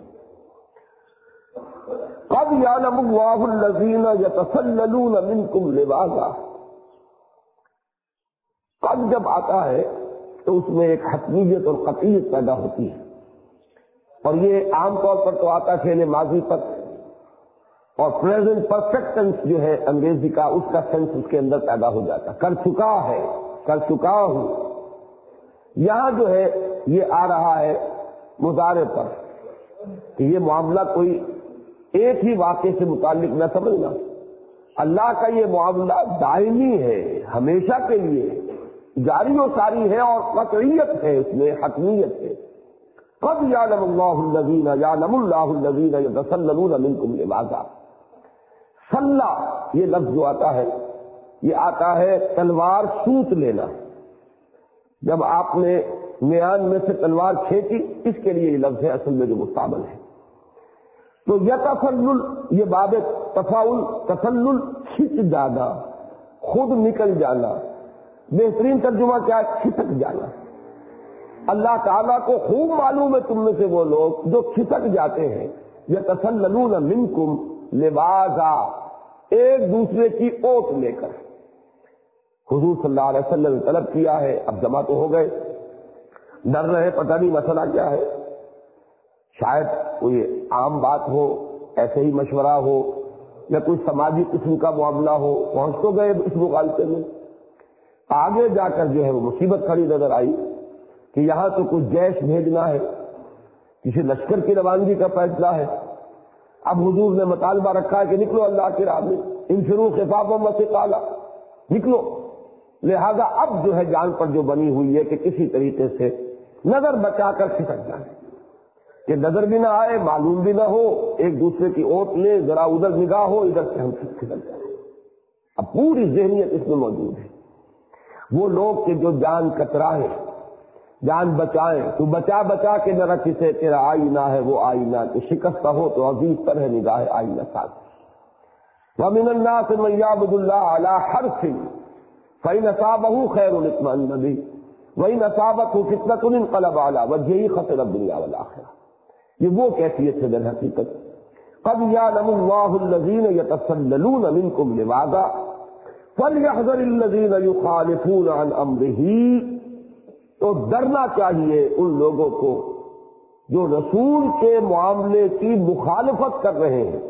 قد یعلم اللہ الذین یتسللون منکم لواذا، قد جب آتا ہے تو اس میں ایک حتمیت اور قطعیت پیدا ہوتی ہے، اور یہ عام طور پر تو آتا فعل ماضی پر، اور پریزنٹ پرفیکٹ ٹینس جو ہے انگریزی کا، اس کا سینس اس کے اندر پیدا ہو جاتا، کر چکا ہے، کر چکا ہوں۔ یہاں جو ہے یہ آ رہا ہے مضارع پر کہ یہ معاملہ کوئی ایک ہی واقعے سے متعلق نہ سمجھنا، اللہ کا یہ معاملہ دائمی ہے، ہمیشہ کے لیے جاری و ساری ہے، اور قطعیت ہے، اس میں حتمیت ہے۔ قد یعلم اللہ الذین یعلم اللہ الذین یتسللون منکم لواذا۔ سلہ یہ لفظ جو آتا ہے یہ آتا ہے تلوار سوت لینا۔ جب آپ نے میان میں سے تلوار کھینچی، اس کے لیے یہ لفظ ہے اصل میں جو مستعمل ہے۔ تو یتسلل یہ باب تفاعل، تسلل کھنچ جانا، خود نکل جانا۔ بہترین ترجمہ کیا ہے؟ کھسک جانا۔ اللہ تعالیٰ کو خوب معلوم ہے تم میں سے وہ لوگ جو کھسک جاتے ہیں، یتسللون منکم لواذا، ایک دوسرے کی اوٹ لے کر۔ حضور صلی اللہ علیہ وسلم نے طلب کیا ہے، اب جمع تو ہو گئے، ڈر رہے پتہ نہیں مسئلہ کیا ہے، شاید کوئی عام بات ہو، ایسے ہی مشورہ ہو، یا کوئی سماجی قسم کا معاملہ ہو، پہنچ تو گئے اس مغالطے میں۔ آگے جا کر جو ہے وہ مصیبت کھڑی نظر آئی کہ یہاں تو کچھ جیش بھیجنا ہے، کسی لشکر کی روانگی کا فیصلہ ہے۔ اب حضور نے مطالبہ رکھا ہے کہ نکلو اللہ کی راہ میں، انفروا خفافا وثقالا، نکلو۔ لہذا اب جو ہے جان پر جو بنی ہوئی ہے کہ کسی طریقے سے نظر بچا کر کھسک جائے، کہ نظر بھی نہ آئے، معلوم بھی نہ ہو، ایک دوسرے کی اوٹ لے، ذرا ادھر نگاہ ہو، ادھر سے ہم کھسک جائیں۔ اب پوری ذہنیت اس میں موجود ہے۔ وہ لوگ کہ جو جان کترائے، جان بچائیں، تو بچا بچا کے نہ رکھ سے تیرا آئینہ ہے وہ آئینہ، کہ شکستہ ہو تو عزیز پر ہے نگاہ آئینہ ساتھ۔ وَمِنَ النَّاسِ مَن يَعْبُدُ اللَّهَ عَلَى حَرْفٍ فَإِنْ أَصَابَهُ خَيْرٌ اطْمَأَنَّ بِهِ وَإِنْ أَصَابَتْهُ فِتْنَةٌ انقلب عَلَى وَجْهِهِ خَسِرَ الدُّنْيَا وَالْآخِرَةَ۔ یہ وہ کیفیت ہے در حقیقت قد یعلم اللہ الذین یتسللون منکم لواذا فلیحذر الذین یخالفون عن امرہ، تو ڈرنا چاہیے ان لوگوں کو جو رسول کے معاملے کی مخالفت کر رہے ہیں،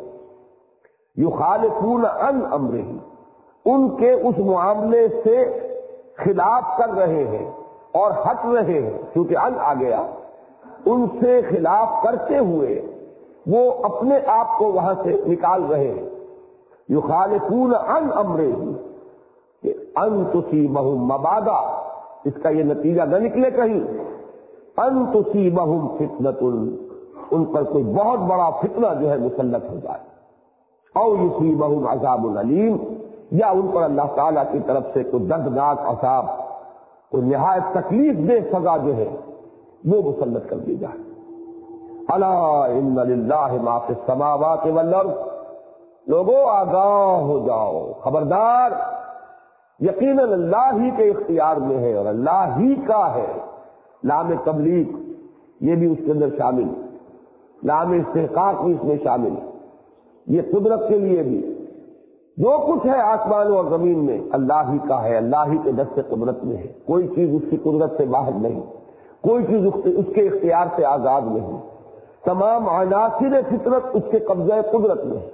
یخالفون عن امرہ، ان کے اس معاملے سے خلاف کر رہے ہیں اور ہٹ رہے ہیں، کیونکہ ان آ گیا، ان سے خلاف کرتے ہوئے وہ اپنے آپ کو وہاں سے نکال رہے ہیں۔ یخالفون عن امرہ، کہ ان تصیبہم مبادا، اس کا یہ نتیجہ نہ نکلے کہیں، ان تصیبہم فتنۃ، ان پر کوئی بہت بڑا فتنہ جو ہے مسلط ہو جائے، او یصیبہم عذاب علیم، یا ان پر اللہ تعالیٰ کی طرف سے کوئی دردناک عذاب، کوئی نہایت تکلیف دہ سزا جو ہے وہ مسلط کر دی جائے۔ الا ان للہ ما فی السماوات والارض، لوگوں آگاہ ہو جاؤ، خبردار، یقیناً اللہ ہی کے اختیار میں ہے اور اللہ ہی کا ہے۔ لام تبلیغ یہ بھی اس کے اندر شامل، لام استحقاق بھی اس میں شامل، یہ قدرت کے لیے بھی، جو کچھ ہے آسمانوں اور زمین میں اللہ ہی کا ہے، اللہ ہی کے دست قدرت میں ہے، کوئی چیز اس کی قدرت سے باہر نہیں، کوئی چیز اس کے اختیار سے آزاد نہیں، تمام عناصر فطرت اس کے قبضہ قدرت میں ہے،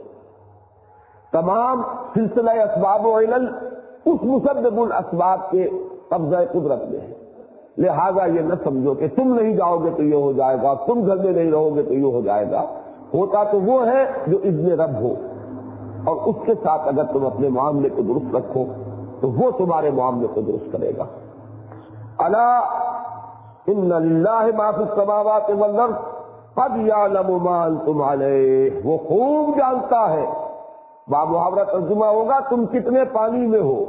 تمام سلسلہ اسباب و علل اس مسبب الاسباب کے قبضہ قدرت میں ہے۔ لہذا یہ نہ سمجھو کہ تم نہیں جاؤ گے تو یہ ہو جائے گا، تم گھر میں نہیں رہو گے تو یہ ہو جائے گا، ہوتا تو وہ ہے جو اذن رب ہو، اور اس کے ساتھ اگر تم اپنے معاملے کو درست رکھو تو وہ تمہارے معاملے کو درست کرے گا۔ الا ان للہ ما فی السماوات والارض قد یعلم ما انتم علیہ، وہ خوب جانتا ہے، با محاورہ ترجمہ ہوگا تم کتنے پانی میں ہو،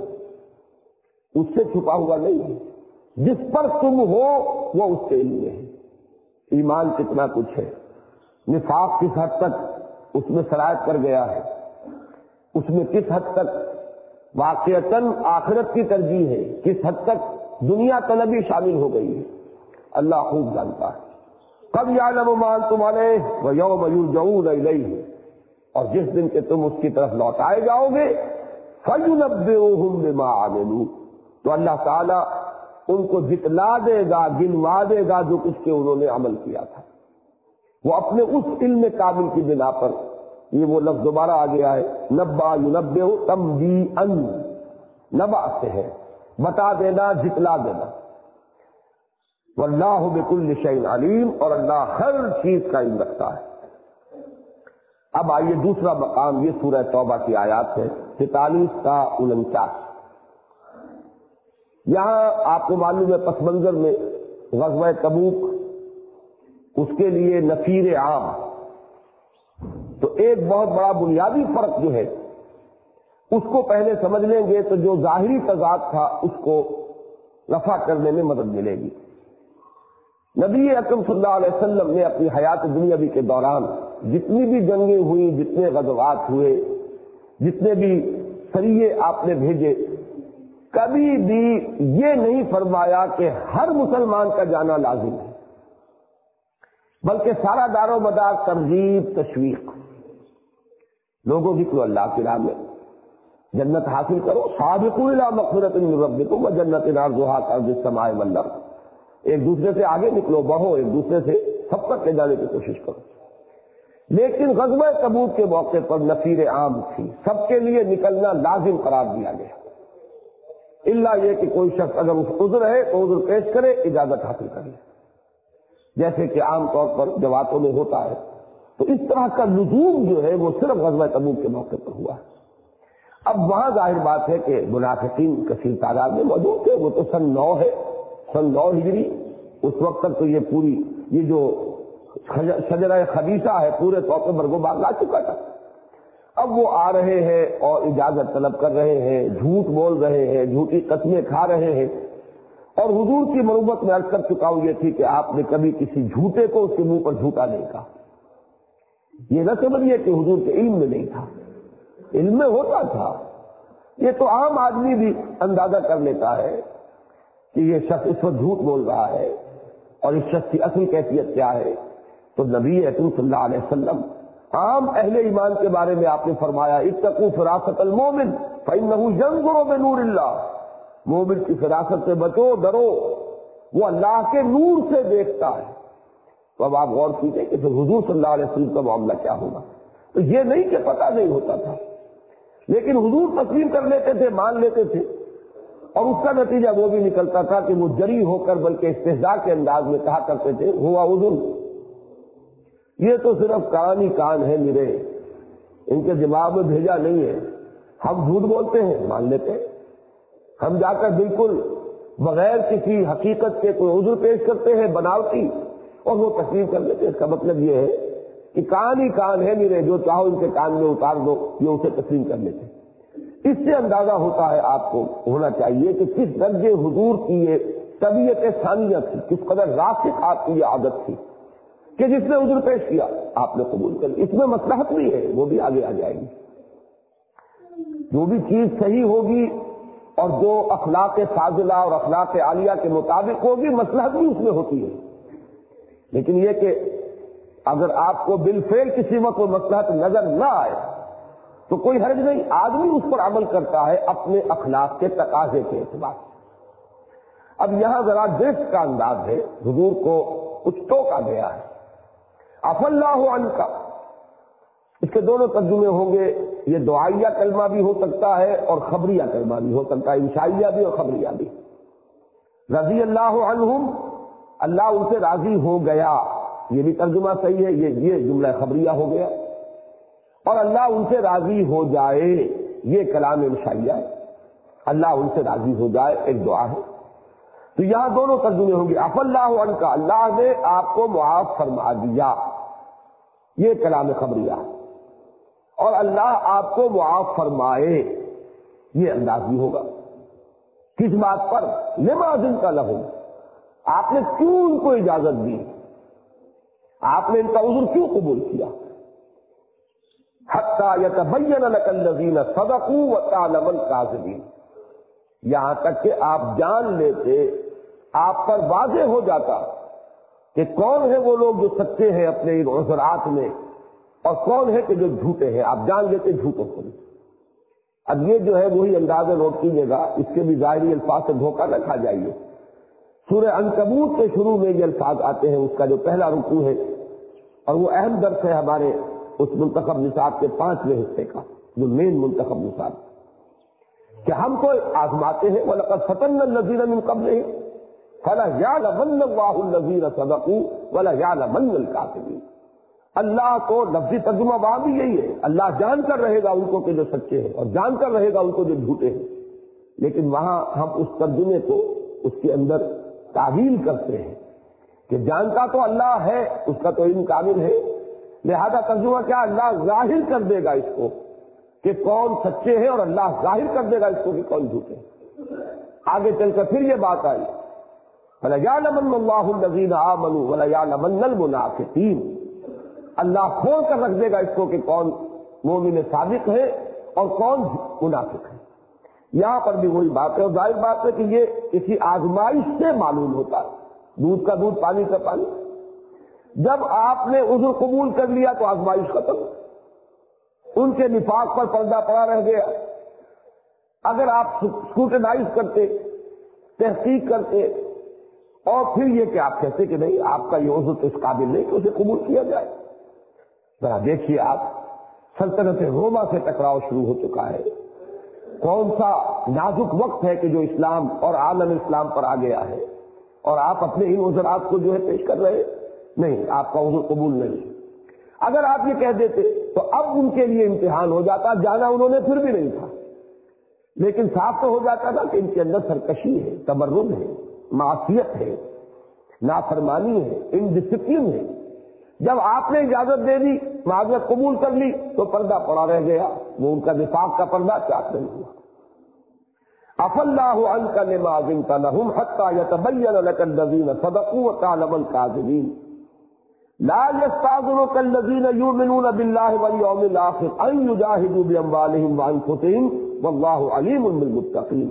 اس سے چھپا ہوا نہیں ہے، جس پر تم ہو وہ اس کے علم میں ہے۔ ایمان کتنا کچھ ہے، نفاق کس حد تک اس میں سرایت کر گیا ہے، اس میں کس حد تک واقعتاً آخرت کی ترجیح ہے، کس حد تک دنیا طلبی شامل ہو گئی ہے، اللہ خوب جانتا ہے۔ قد یعلم ما انتم علیہ ویوم یرجعون الیہ، اور جس دن کہ تم اس کی طرف لوٹائے جاؤ گے، فَيُنَبِّئُهُم بِمَا عَمِلُوا، تو اللہ تعالیٰ ان کو جتلا دے گا، گنوا دے گا جو کچھ کہ انہوں نے عمل کیا تھا، وہ اپنے اس علم کامل کی بنا پر، یہ وہ لفظ دوبارہ آ گیا ہے، نبا یونبئ تنبیئا، نبا سے ہے بتا دینا، جتلا دینا، واللہ بکل شیء علیم، اور اللہ ہر چیز کا علم رکھتا ہے۔ اب آئیے دوسرا مقام، یہ سورہ توبہ کی آیات ہے تینتالیس تا انچاس۔ یہاں آپ کو معلوم ہے پس منظر میں غزوہ تبوک، اس کے لیے نفیر عام، تو ایک بہت بڑا بنیادی فرق جو ہے اس کو پہلے سمجھ لیں گے تو جو ظاہری تضاد تھا اس کو رفع کرنے میں مدد ملے گی۔ نبی اکرم صلی اللہ علیہ وسلم نے اپنی حیات دنیاوی کے دوران جتنی بھی جنگیں ہوئی، جتنے غزوات ہوئے، جتنے بھی سریے آپ نے بھیجے، کبھی بھی یہ نہیں فرمایا کہ ہر مسلمان کا جانا لازم ہے، بلکہ سارا دار و مدار ترغیب، تشویق، لوگوں نکلو اللہ کی راہ میں، جنت حاصل کرو، سابقوا الی مغفرۃ من ربکم وجنۃ عرضھا کعرض السماء والارض، ایک دوسرے سے آگے نکلو، بڑھو، ایک دوسرے سے سبقت لے جانے کی کوشش کرو۔ لیکن غزوہ تبوک کے موقع پر نفیر عام تھی، سب کے لیے نکلنا لازم قرار دیا گیا، اللہ یہ کہ کوئی شخص اگر اس عذر ہے تو عذر پیش کرے، اجازت حاصل کر لے، جیسے کہ عام طور پر جماعتوں میں ہوتا ہے۔ تو اس طرح کا لزوم جو ہے وہ صرف غزوہ تبوک کے موقع پر ہوا ہے۔ اب وہاں ظاہر بات ہے کہ منافقین کثیر تعداد میں موجود تھے، وہ تو سن نو ہے، سن نو ہجری، اس وقت تک تو یہ پوری یہ جو شجرہ خبیثہ ہے پورے طور پر برگو لا چکا تھا۔ اب وہ آ رہے ہیں اور اجازت طلب کر رہے ہیں، جھوٹ بول رہے ہیں، جھوٹی قسمیں کھا رہے ہیں، اور حضور کی مربت میں عرض کر چکا ہوں یہ تھی کہ آپ نے کبھی کسی جھوٹے کو اس کے منہ پر جھوٹا نہیں کہا۔ یہ نہ سمجھیے کہ حضور کے علم میں نہیں تھا، علم میں ہوتا تھا، یہ تو عام آدمی بھی اندازہ کر لیتا ہے کہ یہ شخص اس وقت جھوٹ بول رہا ہے اور اس شخص کی اصل کیفیت کیا ہے۔ تو نبی اکرم صلی اللہ علیہ وسلم عام اہل ایمان کے بارے میں آپ نے فرمایا اتقوا فراست المومن فإنه ينظر بنور اللہ، مومن کی فراست سے بچو، ڈرو، وہ اللہ کے نور سے دیکھتا ہے۔ تو اب آپ غور کیجیے کہ پھر حضور صلی اللہ علیہ وسلم کا معاملہ کیا ہوگا۔ تو یہ نہیں کہ پتہ نہیں ہوتا تھا، لیکن حضور تسلیم کر لیتے تھے، مان لیتے تھے، اور اس کا نتیجہ وہ بھی نکلتا تھا کہ وہ جری ہو کر بلکہ استہزاء کے انداز میں کہا کرتے تھے ہوا اذن، یہ تو صرف کان ہی کان ہے میرے، ان کے دماغ میں بھیجا نہیں ہے، ہم جھوٹ بولتے ہیں مان لیتے ہیں، ہم جا کر بالکل بغیر کسی حقیقت کے کوئی عذر پیش کرتے ہیں بناوٹی، اور وہ تسلیم کر لیتے ہیں۔ اس کا مطلب یہ ہے کہ کان ہی کان ہے میرے، جو چاہو ان کے کان میں اتار دو، یہ اسے تسلیم کر لیتے ہیں۔ اس سے اندازہ ہوتا ہے آپ کو ہونا چاہیے کہ کس درجے حضور کی یہ طبیعت ثانیہ تھی، کس قدر راسخ آپ کی یہ عادت تھی کہ جس نے عذر پیش کیا آپ نے قبول کر لی۔ اس میں مصلحت بھی ہے، وہ بھی آگے آ جائے گی۔ جو بھی چیز صحیح ہوگی اور جو اخلاق فاضلہ اور اخلاق عالیہ کے مطابق ہوگی، مصلحت بھی اس میں ہوتی ہے، لیکن یہ کہ اگر آپ کو بالفعل کسی وقت وہ مصلحت نظر نہ آئے تو کوئی حرج نہیں، آدمی اس پر عمل کرتا ہے اپنے اخلاق کے تقاضے کے اعتبار سے۔ اب یہاں ذرا درست کا انداز ہے، حضور کو کچھ ٹوکا گیا ہے، عفا اللہ عنک، اس کے دونوں ترجمے ہوں گے، یہ دعائیہ کلمہ بھی ہو سکتا ہے اور خبریہ کلمہ بھی ہو سکتا ہے، انشائیہ بھی اور خبریہ بھی۔ رضی اللہ عنہم، اللہ ان سے راضی ہو گیا، یہ بھی ترجمہ صحیح ہے، یہ یہ جملہ خبریہ ہو گیا، اور اللہ ان سے راضی ہو جائے، یہ کلام انشائیہ ہے، اللہ ان سے راضی ہو جائے ایک دعا ہے۔ تو یہاں دونوں ترجمے ہوں گے، عفا اللہ عنک، اللہ نے آپ کو معاف فرما دیا، یہ کلام خبریہ ہے، اور اللہ آپ کو معاف فرمائے، یہ انداز بھی ہوگا۔ کس بات پر؟ لما اذنت لہم، آپ نے کیوں ان کو اجازت دی، آپ نے ان کا عذر کیوں قبول کیا؟ حتی یتبین لک الذین صدقوا وتعلم الکاذبین، یہاں تک کہ آپ جان لیتے، آپ پر واضح ہو جاتا کہ کون ہے وہ لوگ جو سچے ہیں اپنے ان عذرات میں، اور کون ہے کہ جو جھوٹے ہیں، آپ جان لیتے جھوٹوں کو۔ اب یہ جو ہے وہی اندازہ نوٹ کیجیے گا، اس کے بھی ظاہری الفاظ سے دھوکہ نہ کھا جائیے۔ سورہ عنکبوت کے شروع میں یہ الفاظ آتے ہیں، اس کا جو پہلا رکوع ہے، اور وہ اہم درس ہے ہمارے اس منتخب نصاب کے پانچویں حصے کا، جو مین منتخب نصاب، کہ ہم کو آزماتے ہیں، وَلَقَدْ فَتَنَّا الَّذِينَ مِن قَبْلِهِمْ فَلَيَعْلَمَنَّ اللَّهُ الَّذِينَ صَدَقُوا وَلَيَعْلَمَنَّ الْكَاذِبِينَ۔ اللہ کو لفظی ترجمہ وہاں بھی یہی ہے، اللہ جان کر رہے گا ان کو کہ جو سچے ہیں، اور جان کر رہے گا ان کو جو جھوٹے ہیں، لیکن وہاں ہم اس ترجمے کو اس کے اندر تعویل کرتے ہیں کہ جانتا تو اللہ ہے، اس کا تو علم کامل ہے، لہذا ترجمہ کیا، اللہ ظاہر کر دے گا اس کو کہ کون سچے ہیں، اور اللہ ظاہر کر دے گا اس کو کہ کون جھوٹے ہیں۔ آگے چل کر پھر یہ بات آئی، وَلَيَعْلَمَنَّ اللَّهُ الَّذِينَ آمَنُوا وَلَيَعْلَمَنَّ الْمُنَافِقِينَ، اللہ کھول کر رکھ دے گا اس کو کہ کون مومن صادق ہے اور کون منافق ہے۔ یہاں پر بھی وہی بات ہے، اور ظاہر بات ہے کہ یہ کسی آزمائش سے معلوم ہوتا ہے، دودھ کا دودھ پانی کا پانی۔ جب آپ نے عذر قبول کر لیا تو آزمائش ختم، ان کے نفاق پر پردہ پڑا رہ گیا۔ اگر آپ اسکروٹنائز کرتے، تحقیق کرتے، اور پھر یہ کہ آپ کہتے کہ نہیں آپ کا یہ عذر تو اس قابل نہیں کہ اسے قبول کیا جائے، ذرا دیکھیے آپ، سلطنت روما سے ٹکراؤ شروع ہو چکا ہے، کون سا نازک وقت ہے کہ جو اسلام اور عالم اسلام پر آ گیا ہے، اور آپ اپنے ان عذرات کو جو ہے پیش کر رہے نہیں، آپ کا عذر قبول نہیں۔ اگر آپ یہ کہہ دیتے تو اب ان کے لیے امتحان ہو جاتا، جانا انہوں نے پھر بھی نہیں تھا، لیکن صاف تو ہو جاتا تھا کہ ان کے اندر سرکشی ہے، تمرد ہے، معصیت ہے، نافرمانی ہے، انڈسپلن ہے۔ جب آپ نے اجازت دے دی، معذرت قبول کر لی، تو پردہ پڑا رہ گیا، وہ ان کا نفاق کا پردہ چاک نہیں ہوا۔ عفا اللہ عنک لما اذنت لهم حتى يتبين لك الذين صدقوا وتعلم الكاذبين لا يستأذنك الذين يؤمنون بالله واليوم الآخر أن يجاهدوا بأموالهم وأنفسهم والله عليم بالمتقين۔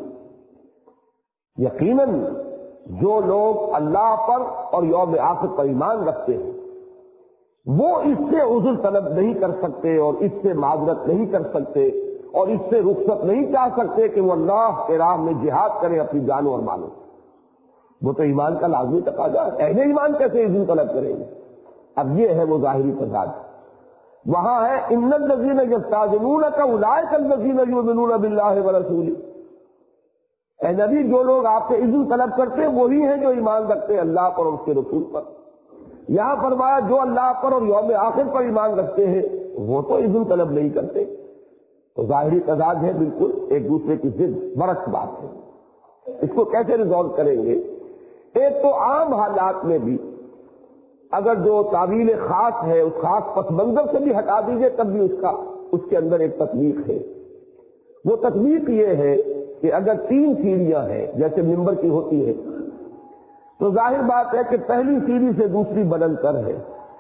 یقیناً جو لوگ اللہ پر اور یوم آخر پر ایمان رکھتے ہیں وہ اس سے عذر طلب نہیں کر سکتے اور اس سے معذرت نہیں کر سکتے اور اس سے رخصت نہیں چاہ سکتے کہ وہ اللہ کے راہ میں جہاد کریں اپنی جانوں اور مالوں. وہ تو ایمان کا لازمی تقاضا ہے. اہل ایمان کیسے عذر طلب کریں گے؟ اب یہ ہے وہ ظاہری فساد. وہاں ہے ان الذین یستاذنونک اولئک الذین یؤمنون باللہ ورسولہ. اے نبی، جو لوگ آپ سے عذر طلب کرتے ہیں وہی ہیں جو ایمان رکھتے ہیں اللہ پر اور اس کے رسول پر. یہاں فرمایا جو اللہ پر اور یوم آخر پر ایمان رکھتے ہیں وہ تو عذر طلب نہیں کرتے. تو ظاہری تضاد ہے، بالکل ایک دوسرے کی ضد برعکس بات ہے. اس کو کیسے ریزالو کریں گے؟ ایک تو عام حالات میں بھی اگر جو تعویل خاص ہے اس خاص پس منظر سے بھی ہٹا دیجیے تب بھی اس کا اس کے اندر ایک تطبیق ہے. وہ تطبیق یہ ہے کہ اگر تین سیڑھیاں ہیں جیسے ممبر کی ہوتی ہے تو ظاہر بات ہے کہ پہلی سیڑھی سے دوسری بلند تر ہے،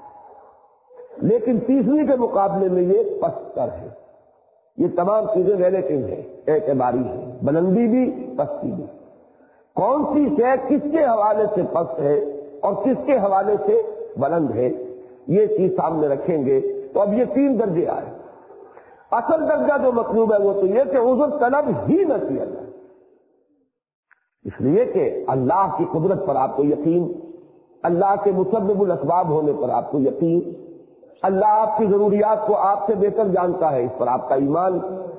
لیکن تیسری کے مقابلے میں یہ پست تر ہے. یہ تمام چیزیں ریلیٹو ہیں، اعتباری ہیں، بلندی بھی پستی بھی. کون سی شے کس کے حوالے سے پست ہے اور کس کے حوالے سے بلند ہے، یہ چیز سامنے رکھیں گے تو اب یہ تین درجے آئے. اصل درجہ جو مطلوب ہے وہ تو یہ کہ عذر طلب ہی نہ کیا جائے، اس لیے کہ اللہ کی قدرت پر آپ کو یقین، اللہ کے مسبب الاسباب ہونے پر آپ کو یقین، اللہ آپ کی ضروریات کو آپ سے بہتر جانتا ہے، اس پر آپ کا ایمان،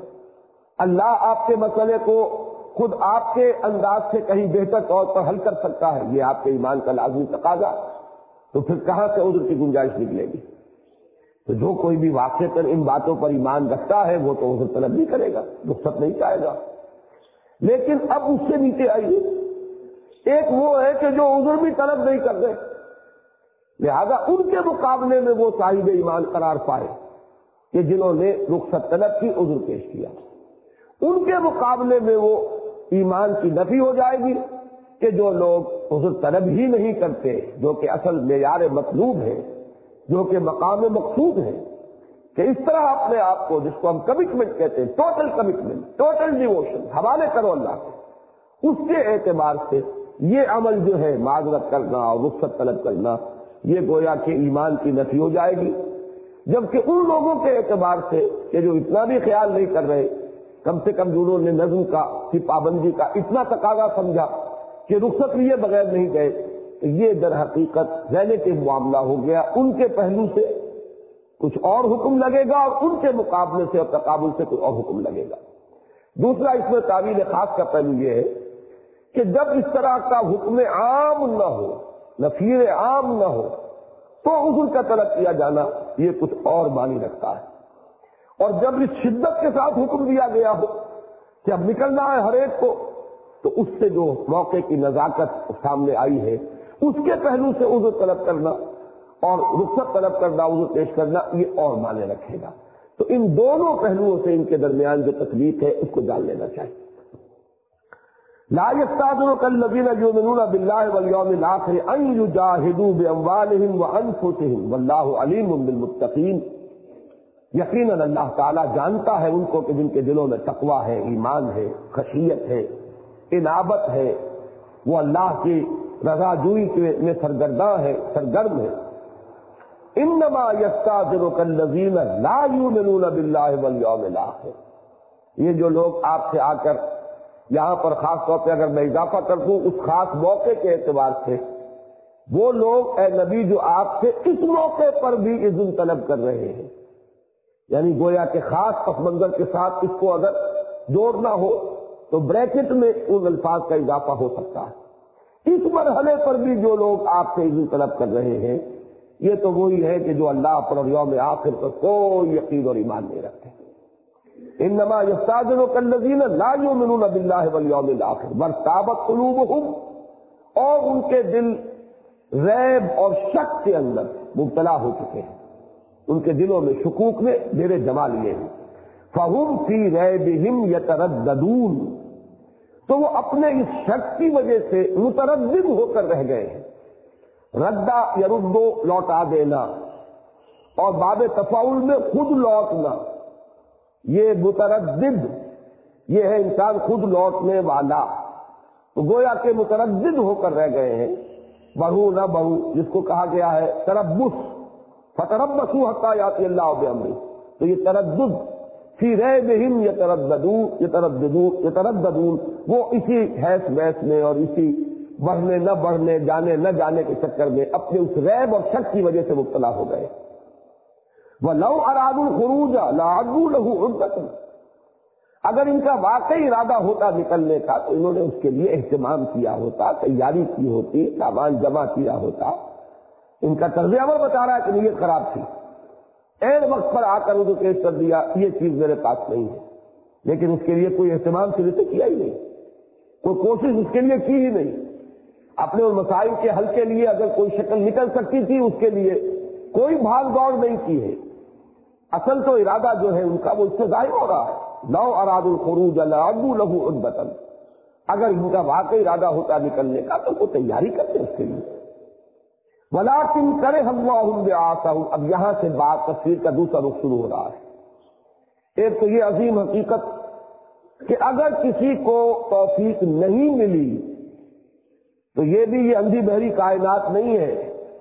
اللہ آپ کے مسئلے کو خود آپ کے انداز سے کہیں بہتر طور پر حل کر سکتا ہے، یہ آپ کے ایمان کا لازمی تقاضا. تو پھر کہاں سے عذر کی گنجائش نکلے گی؟ تو جو کوئی بھی واقعتاً ان باتوں پر ایمان رکھتا ہے وہ تو عذر طلب نہیں کرے گا، رخصت نہیں چاہے گا. لیکن اب اس سے نیچے آئیے، ایک وہ ہے کہ جو عذر بھی طلب نہیں کر رہے، لہذا ان کے مقابلے میں وہ صاحب ایمان قرار پائے کہ جنہوں نے رخصت طلب کی، عذر پیش کیا. ان کے مقابلے میں وہ ایمان کی نفی ہو جائے گی کہ جو لوگ عذر طلب ہی نہیں کرتے، جو کہ اصل معیار مطلوب ہے، جو کہ مقام مقصود ہے، کہ اس طرح اپنے آپ کو، جس کو ہم کمٹمنٹ کہتے ہیں، ٹوٹل کمٹمنٹ، ٹوٹل ڈیووشن، حوالے کرو اللہ کو، اس کے اعتبار سے یہ عمل جو ہے معذرت کرنا اور رخصت طلب کرنا، یہ گویا کہ ایمان کی نفی ہو جائے گی. جبکہ ان لوگوں کے اعتبار سے کہ جو اتنا بھی خیال نہیں کر رہے، کم سے کم جنہوں نے نظم کا کی پابندی کا اتنا تقاضا سمجھا کہ رخصت لیے بغیر نہیں گئے، یہ در حقیقت ریلیٹو معاملہ ہو گیا. ان کے پہلو سے کچھ اور حکم لگے گا اور ان کے مقابلے سے اور تقابل سے کچھ اور حکم لگے گا. دوسرا اس میں تعویل خاص کا پہلو یہ ہے کہ جب اس طرح کا حکم عام نہ ہو، نفیر عام نہ ہو، تو عذر کا طلب کیا جانا یہ کچھ اور معنی رکھتا ہے. اور جب اس شدت کے ساتھ حکم دیا گیا ہو کہ اب نکلنا ہے ہر ایک کو، تو اس سے جو موقع کی نزاکت سامنے آئی ہے اس کے پہلو سے عذر طلب کرنا اور رخصت طلب کرنا، عذر پیش کرنا، یہ اور معنی رکھے گا. تو ان دونوں پہلوؤں سے ان کے درمیان جو تکلیف ہے اس کو جان لینا چاہیے. لا يستأذنك الذين يؤمنون بالله واليوم الآخر أن يجاهدوا بأموالهم وأنفسهم والله عليم بالمتقين. یقیناً اللہ تعالیٰ جانتا ہے ان کو کہ جن کے دلوں میں تقوی ہے، ایمان ہے، خشیت ہے، انابت ہے، وہ اللہ کی رضا جوئی میں سرگرداں ہے، سرگرم ہے. انما يستأذنك الذين لا يؤمنون بالله واليوم الآخر. یہ جو لوگ آپ سے آ کر یہاں پر خاص طور پہ اگر میں اضافہ کر دوں اس خاص موقع کے اعتبار سے، وہ لوگ اے نبی جو آپ سے اس موقع پر بھی اذن طلب کر رہے ہیں، یعنی گویا کہ خاص پس منظر کے ساتھ اس کو اگر جوڑنا ہو تو بریکٹ میں ان الفاظ کا اضافہ ہو سکتا ہے. اس مرحلے پر بھی جو لوگ آپ سے اذن طلب کر رہے ہیں یہ تو وہی ہے کہ جو اللہ پر اور یوم آخر پر کوئی یقین اور ایمان نہیں رکھتے. انما یستأذنک الذین لا یؤمنون باللہ والیوم الآخر وارتابت قلوبہم، اور ان کے دل ریب اور شک کے اندر مبتلا ہو چکے ہیں، ان کے دلوں میں شکوک نے ڈیرے جما لیے ہیں. فہم فی ریبہم یترددون، تو وہ اپنے اس شک کی وجہ سے متردد ہو کر رہ گئے ہیں. ردا یردو لوٹا دینا، اور باب تفاعل میں خود لوٹنا، یہ متردد یہ ہے انسان خود لوٹنے والا. تو گویا کہ متردد ہو کر رہ گئے ہیں. بہو نہ بہو جس کو کہا گیا ہے تربص، فتربصوا حتی یاتی اللہ بامرہ، تو یہ تردد فی ریبہم یترددون یترددون یترددون وہ اسی حیث بحث میں اور اسی بڑھنے نہ بڑھنے جانے نہ جانے کے چکر میں اپنے اس ریب اور شک کی وجہ سے مبتلا ہو گئے۔ وَلَوْ أَرَادُوا الْخُرُوجَ لَأَعَدُّوا لَهُ عُدَّةً، اگر ان کا واقعی ارادہ ہوتا نکلنے کا تو انہوں نے اس کے لیے اہتمام کیا ہوتا، تیاری کی ہوتی، سامان جمع کیا ہوتا۔ ان کا طرز عمل بتا رہا ہے کہ نیت خراب تھی، عین وقت پر آ کر ان کو پیش کر دیا یہ چیز میرے پاس نہیں ہے، لیکن اس کے لیے کوئی اہتمام سے کیا ہی نہیں، کوئی کوشش اس کے لیے کی ہی نہیں۔ اپنے ان مسائل کے حل کے لیے اگر کوئی شکل نکل سکتی تھی اس کے لیے کوئی بھاگ دوڑ نہیں کی ہے۔ اصل تو ارادہ جو ہے ان کا وہ اس سے ظاہر ہو رہا ہے، لو ارادوا الخروج لأعدوا له عدة، اگر ان کا واقعی ارادہ ہوتا نکلنے کا تو وہ تیاری کرتے اس کے لیے۔ ولكن كره الله بعاثهم، اب یہاں سے بات تفسیر کا دوسرا رخ شروع ہو رہا ہے۔ ایک تو یہ عظیم حقیقت کہ اگر کسی کو توفیق نہیں ملی تو یہ بھی یہ اندھی بہری کائنات نہیں ہے،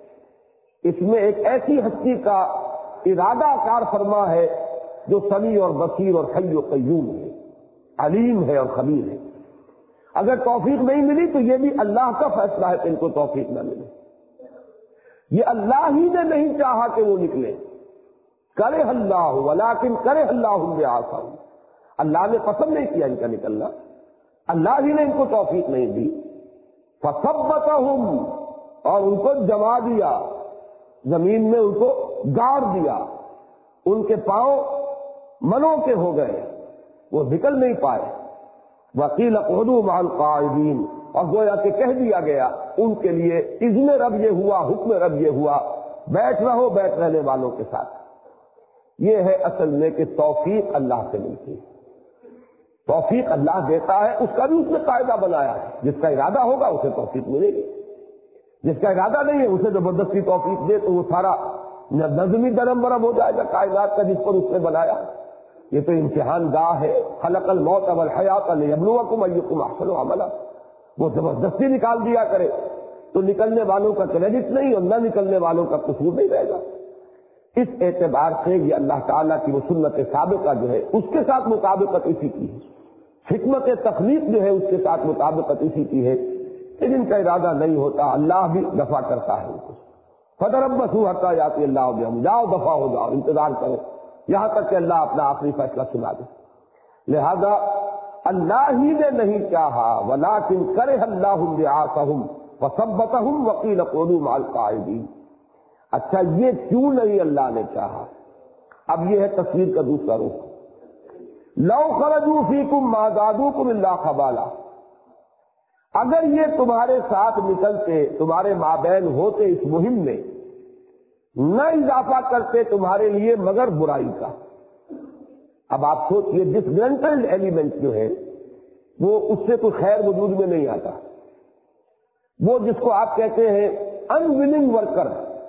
اس میں ایک ایسی ہستی کا ارادہ کار فرما ہے جو سمیع اور بصیر اور حی و قیوم ہے، علیم ہے اور خبیر ہے۔ اگر توفیق نہیں ملی تو یہ بھی اللہ کا فیصلہ ہے کہ ان کو توفیق نہ ملے، یہ اللہ ہی نے نہیں چاہا کہ وہ نکلے۔ کرے اللہ ولکن کرے اللہ بعاثہم، اللہ نے پسند نہیں کیا ان کا نکلنا، اللہ ہی نے ان کو توفیق نہیں دی۔ فثبتہم، اور ان کو جما دیا، زمین میں ان کو گاڑ دیا، ان کے پاؤں منوں کے ہو گئے، وہ نکل نہیں پائے۔ وقیل اقعدوا مع القاعدین، اور گویا کہ کہہ دیا گیا ان کے لیے، اذن رب یہ ہوا، حکم رب یہ ہوا، بیٹھ رہو بیٹھ رہنے والوں کے ساتھ۔ یہ ہے اصل میں کہ توفیق اللہ سے ملتی ہے، توفیق اللہ دیتا ہے، اس کا بھی اس نے قاعدہ بنایا ہے، جس کا ارادہ ہوگا اسے توفیق ملے گی، جس کا ارادہ نہیں ہے اسے زبردستی توفیق دے تو وہ سارا نظمی درم برم ہو جائے گا کائنات کا جس پر اس نے بنایا۔ یہ تو امتحان گاہ ہے، خلق الموت والحیات لیبلوکم ایکم احسن عملا، وہ زبردستی نکال دیا کرے تو نکلنے والوں کا کریڈٹ نہیں اور نہ نکلنے والوں کا قصور نہیں رہے گا۔ اس اعتبار سے یہ اللہ تعالیٰ کی وہ سنت سابقہ جو ہے اس کے ساتھ مطابقت اسی کی ہے، حکمت تخلیق جو ہے اس کے ساتھ مطابقت اسی کی ہے کہ جن کا ارادہ نہیں ہوتا اللہ بھی دفع کرتا ہے ان کو۔ فتربصوا حتی یاتی اللہ بامرہ، جاؤ دفع ہو جاؤ، انتظار کرو یہاں تک کہ اللہ اپنا آخری فیصلہ سنا دے۔ لہذا اللہ ہی نے نہیں چاہا، ولکن کرہ اللہ بعاثہم فثبتہم وقیل اقعدوا مع القاعدین۔ اچھا یہ کیوں نہیں اللہ نے چاہا؟ اب یہ ہے تصویر کا دوسرا رخ۔ لو خرجوا فیکم ما زادوکم الا خبالا، اگر یہ تمہارے ساتھ نکلتے، تمہارے مابین ہوتے اس مہم میں، نہ اضافہ کرتے تمہارے لیے مگر برائی کا۔ اب آپ سوچئے ڈس گرنٹلڈ ایلیمنٹ جو ہے وہ اس سے کوئی خیر وجود میں نہیں آتا، وہ جس کو آپ کہتے ہیں ان ولنگ ورکر،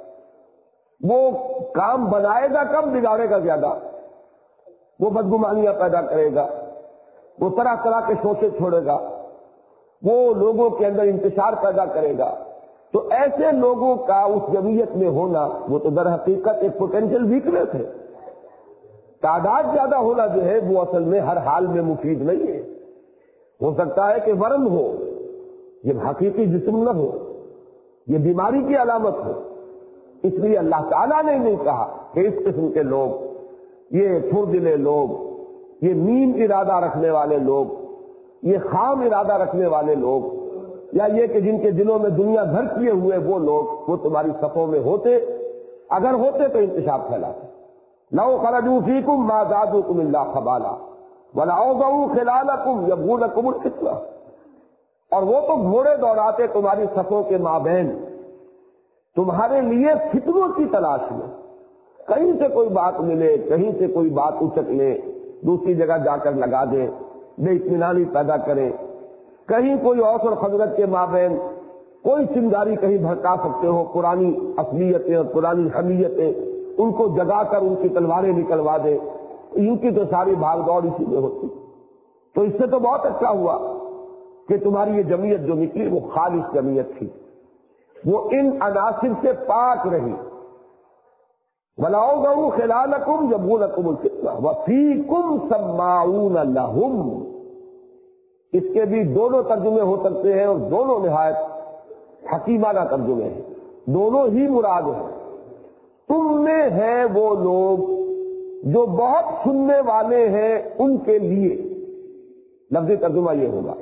وہ کام بنائے گا کم، بگاڑے گا زیادہ، وہ بدگمانیاں پیدا کرے گا، وہ طرح طرح کے شوشے چھوڑے گا، وہ لوگوں کے اندر انتشار پیدا کرے گا۔ تو ایسے لوگوں کا اس جمعیت میں ہونا وہ تو در حقیقت ایک پوٹینشیل ویکنس ہے۔ تعداد زیادہ ہونا جو ہے وہ اصل میں ہر حال میں مفید نہیں ہے، ہو سکتا ہے کہ ورم ہو، یہ حقیقی جسم نہ ہو، یہ بیماری کی علامت ہو۔ اس لیے اللہ تعالیٰ نے نہیں کہا کہ اس قسم کے لوگ، یہ پردلے لوگ، یہ نیم ارادہ رکھنے والے لوگ، یہ خام ارادہ رکھنے والے لوگ، یا یہ کہ جن کے دلوں میں دنیا بھر کیے ہوئے وہ لوگ، وہ تمہاری صفوں میں ہوتے، اگر ہوتے تو انتشار پھیلاتے۔ لو خرجوا فیکم ما زادوکم الا خبالا ولأوضعوا خلالکم یبغونکم الفتنہ، اور وہ تو گھوڑے دوڑاتے تمہاری صفوں کے مابین تمہارے لیے فتنوں کی تلاش میں، کہیں سے کوئی بات ملے، کہیں سے کوئی بات اچک لے، دوسری جگہ جا کر لگا دے، بے اطمینانی پیدا کرے، کہیں کوئی اوس اور خضرت کے مابین کوئی چنگاری کہیں بھڑکا سکتے ہو، پرانی اصلیتیں اور پرانی حمیتیں ان کو جگا کر ان کی تلواریں نکلوا دے، ان کی تو ساری بھاگ دوڑ اسی میں ہوتی۔ تو اس سے تو بہت اچھا ہوا کہ تمہاری یہ جمعیت جو نکلی وہ خالص جمعیت تھی، وہ ان عناصر سے پاک رہی، وَلَأَوْضَعُوا خِلَالَكُمْ يَبْغُونَكُمُ الْفِتْنَةَ وَفِيكُمْ سَمَّاعُونَ لَهُمْ۔ اس کے بھی دونوں ترجمے ہو سکتے ہیں اور دونوں نہایت حکیمانہ ترجمے ہیں، دونوں ہی مراد ہیں۔ تم میں ہیں وہ لوگ جو بہت سننے والے ہیں ان کے لیے، لفظی ترجمہ یہ ہوگا،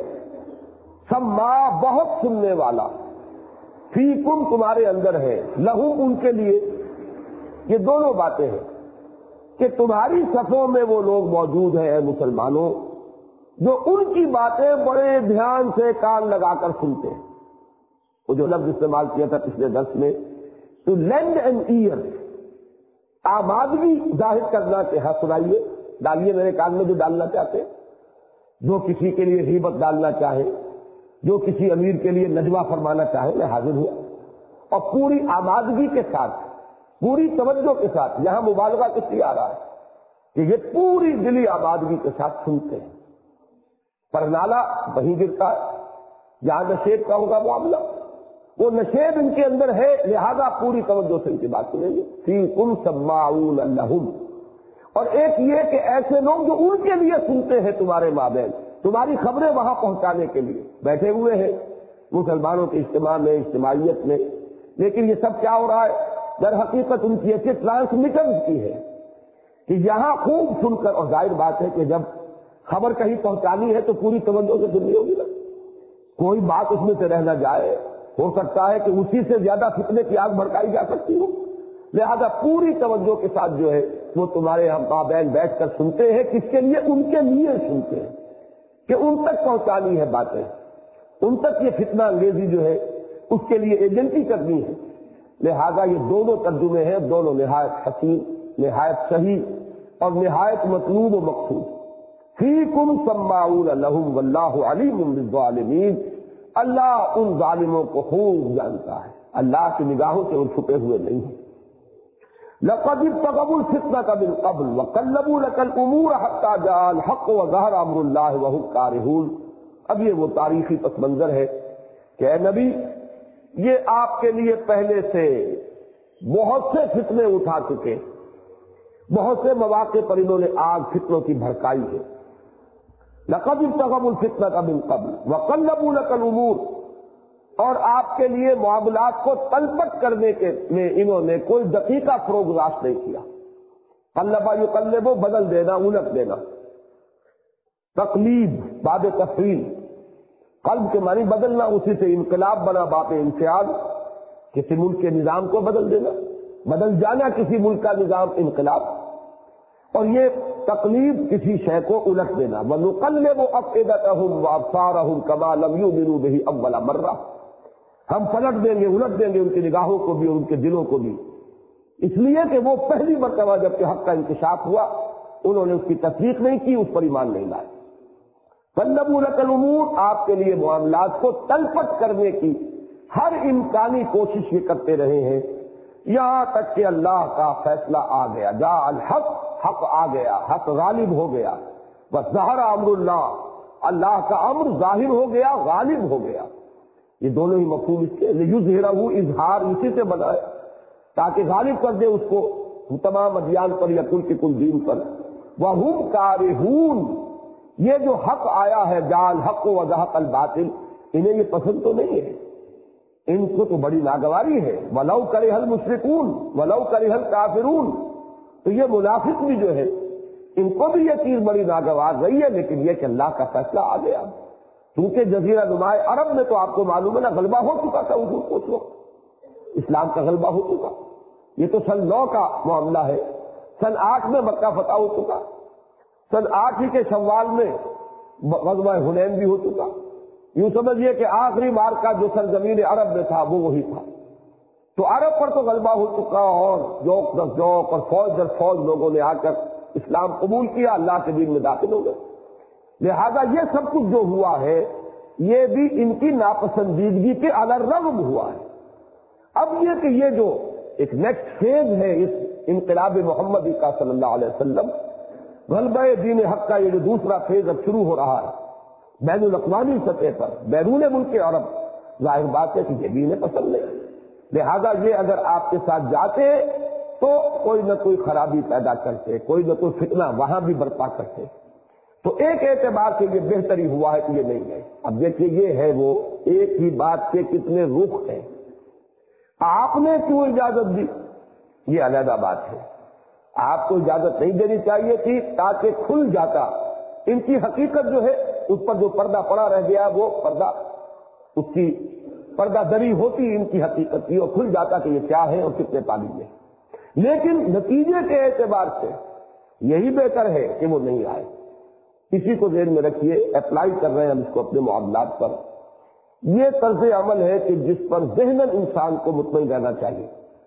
سما بہت سننے والا، فیکم تمہارے اندر ہے، لہم ان کے لیے۔ یہ دونوں باتیں ہیں کہ تمہاری صفوں میں وہ لوگ موجود ہیں اے مسلمانوں جو ان کی باتیں بڑے دھیان سے کان لگا کر سنتے ہیں۔ وہ جو لفظ استعمال کیا تھا پچھلے درس میں، ٹو لینڈ این ایئر، آمادگی ظاہر کرنا کہ ہاں سنائیے، ڈالیے میرے کان میں جو ڈالنا چاہتے ہیں۔ جو کسی کے لیے غیبت ڈالنا چاہے، جو کسی امیر کے لیے نجوہ فرمانا چاہے، میں حاضر ہوا، اور پوری آمادگی کے ساتھ، پوری توجہ کے ساتھ۔ یہاں مبالغہ کس لیے آ رہا ہے کہ یہ پوری دلی آمادگی کے ساتھ سنتے ہیں۔ پرنالہ وہیں گرتا ہے جہاں نشیب کا ہوگا معاملہ، وہ نشیب ان کے اندر ہے، لہذا پوری توجہ سے ان کی بات سنیں گے۔ فیکم سماعون لہم، اور ایک یہ کہ ایسے لوگ جو ان کے لیے سنتے ہیں تمہارے مابین، تمہاری خبریں وہاں پہنچانے کے لیے بیٹھے ہوئے ہیں مسلمانوں کے اجتماع میں، اجتماعیت میں، لیکن یہ سب کیا ہو رہا ہے؟ در حقیقت ان کی ایسی ٹرانسمیٹرز کی ہے کہ یہاں خوب سن کر، اور ظاہر بات ہے کہ جب خبر کہیں پہنچانی ہے تو پوری توجہ سے سننی ہوگی نا، کوئی بات اس میں سے رہ نہ جائے، ہو سکتا ہے کہ اسی سے زیادہ فتنے کی آگ بھڑکائی جا سکتی ہو، لہذا پوری توجہ کے ساتھ جو ہے وہ تمہارے ہم مابین بیٹھ کر سنتے ہیں۔ کس کے لیے؟ ان کے لیے سنتے ہیں کہ ان تک پہنچانی ہے باتیں، ان تک یہ فتنہ انگیزی جو ہے اس کے لیے ایجنٹی کرنی ہے۔ لہذا یہ دونوں ترجمے ہیں، دونوں نہایت حسین، نہایت صحیح اور نہایت مطلوب و مقصود۔ فیکم سماعون لہم واللہ علیم بالظالمین، اللہ ان ظالموں کو خوب جانتا ہے، اللہ کی نگاہوں سے وہ چھپے ہوئے نہیں ہیں۔ لقد ابتغوا الفتنة من قبل وقلبوا لك الامور حتى جاء الحق وظهر امر الله وهم كارهون۔ اب یہ وہ تاریخی پس منظر ہے کہ اے نبی، یہ آپ کے لیے پہلے سے بہت سے فتنے اٹھا چکے، بہت سے مواقع پر انہوں نے آگ فتنوں کی بھڑکائی ہے۔ لقد ابتغوا الفتنة من قبل وقلبوا لك الامور، اور آپ کے لیے معاملات کو تلپٹ کرنے کے میں انہوں نے کوئی دقیقہ فروگزاش نہیں کیا۔ قلبا یقلب، بدل دینا، الٹ دینا، تقلیب باب تفریل، قلب کے معنی بدلنا، اسی سے انقلاب بنا باب انفعال، کسی ملک کے نظام کو بدل دینا، بدل جانا کسی ملک کا نظام، انقلاب، اور یہ تقلیب کسی شے کو الٹ دینا۔ وَنُقَلِّبُ أَفْئِدَتَهُمْ وَأَبْصَارَهُمْ كَمَا لَمْ يُؤْمِنُوا بِهِ أَوَّلَ مَرَّةٍ، ہم پلٹ دیں گے، الٹ دیں گے ان کی نگاہوں کو بھی اور ان کے دلوں کو بھی، اس لیے کہ وہ پہلی مرتبہ جب کہ حق کا انکشاف ہوا انہوں نے اس کی تصدیق نہیں کی، اس پر ایمان نہیں لائے۔ قلبوا لك الامور، آپ کے لیے معاملات کو تلپٹ کرنے کی ہر امکانی کوشش یہ کرتے رہے ہیں، یہاں تک کہ اللہ کا فیصلہ آ گیا، جاء الحق، حق آ گیا، حق غالب ہو گیا، وظہر امر اللہ، اللہ کا امر ظاہر ہو گیا، غالب ہو گیا۔ یہ دونوں ہی مفہوم اس کے لیظہرہ، اظہار اسی سے بنا ہے تاکہ غالب کر دے اس کو تمام ادیان پر یا کل کی کل دین پر۔ وَهُمْ كَارِهُونَ، یہ جو حق آیا ہے، جاء الحق وزهق الباطل، انہیں یہ پسند تو نہیں ہے، ان کو تو بڑی ناگواری ہے۔ وَلَوْ كَرِهَ الْمُشْرِكُونَ وَلَوْ كَرِهَ الْكَافِرُونَ، تو یہ منافق بھی جو ہے ان کو بھی یہ چیز بڑی ناگوار رہی ہے، لیکن یہ کہ اللہ کا فیصلہ آ گیا، کیونکہ جزیرہ نما عرب میں تو آپ کو معلوم ہے نا غلبہ ہو چکا تھا اس وقت، اسلام کا غلبہ ہو چکا، یہ تو سن نو کا معاملہ ہے، سن آٹھ میں مکہ فتح ہو چکا، سن آٹھ ہی کے شوال میں غزوہ حنین بھی ہو چکا، یوں سمجھیے کہ آخری مارکہ جو سرزمین عرب میں تھا وہ وہی تھا، تو عرب پر تو غلبہ ہو چکا، اور جوک در جوک اور فوج در فوج لوگوں نے آ کر اسلام قبول کیا، اللہ کے دین میں داخل ہو گئے۔ لہذا یہ سب کچھ جو ہوا ہے یہ بھی ان کی ناپسندیدگی کے علی الرغم ہوا ہے۔ اب یہ کہ یہ جو ایک نیکسٹ فیز ہے اس انقلاب محمدی کا صلی اللہ علیہ وسلم، غلبہ دین حق کا یہ جو دوسرا فیز اب شروع ہو رہا ہے بین الاقوامی سطح پر، بیرون ملک عرب، ظاہر بات ہے کہ یہ بھی انہیں پسند نہیں، لہذا یہ اگر آپ کے ساتھ جاتے تو کوئی نہ کوئی خرابی پیدا کرتے، کوئی نہ کوئی فتنہ وہاں بھی برپا کرتے. تو ایک اعتبار سے یہ بہتری ہوا ہے کہ یہ نہیں گئے. اب دیکھیے یہ ہے وہ ایک ہی بات کے کتنے رخ ہیں. آپ نے کیوں اجازت دی یہ علیحدہ بات ہے. آپ کو اجازت نہیں دینی چاہیے تھی تاکہ کھل جاتا. ان کی حقیقت جو ہے اس پر جو پردہ پڑا رہ گیا وہ پردہ اس کی پردہ دری ہوتی ان کی حقیقت کی اور کھل جاتا کہ یہ کیا ہے اور کتنے پابند ہے. لیکن نتیجے کے اعتبار سے یہی بہتر ہے کہ وہ نہیں آئے. اسی کو ذہن میں رکھیے. اپلائی کر رہے ہیں ہم اس کو اپنے معاملات پر. یہ طرز عمل ہے کہ جس پر ذہناً انسان کو مطمئن رہنا چاہیے.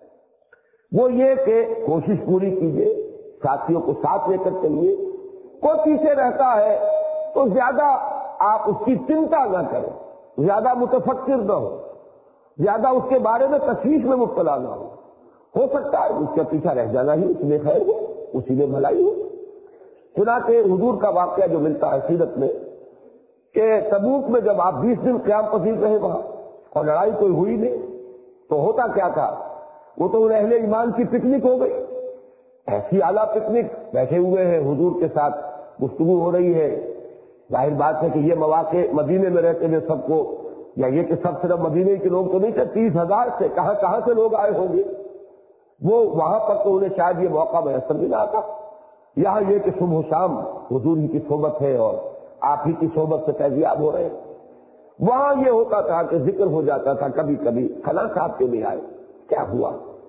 وہ یہ کہ کوشش پوری کیجیے، ساتھیوں کو ساتھ لے کر چلیے. کوئی پیچھے رہتا ہے تو زیادہ آپ اس کی چنتا نہ کریں، زیادہ متفکر نہ ہو، زیادہ اس کے بارے میں تشویش میں مبتلا نہ ہو. ہو سکتا ہے اس کے پیچھے رہ جانا ہی اس میں خیر ہو، اسی میں بھلائی ہو. چنانچہ حضور کا واقعہ جو ملتا ہے سیرت میں کہ تبوک میں جب آپ بیس دن قیام پذیر رہے وہاں اور لڑائی کوئی ہوئی نہیں تو ہوتا کیا تھا، وہ تو ان اہل ایمان کی پکنک ہو گئی. ایسی اعلیٰ پکنک بیٹھے ہوئے ہیں حضور کے ساتھ گفتگو ہو رہی ہے. ظاہر بات ہے کہ یہ مواقع مدینے میں رہتے ہوئے سب کو، یا یہ کہ سب صرف مدینے کے لوگ تو نہیں تھے، تیس ہزار سے کہاں کہاں سے لوگ آئے ہوں گے. وہ وہاں پر تو انہیں شاید یہ موقع میسر بھی نہ آتا. یہاں یہ کہ صبح و شام حضور ہی کی صحبت ہے اور آپ ہی کی صحبت سے فیضیاب ہو رہے ہیں. وہاں یہ ہوتا تھا کہ ذکر ہو جاتا تھا کبھی کبھی فلاں صاحب کے لیے آئے، کیا ہوا،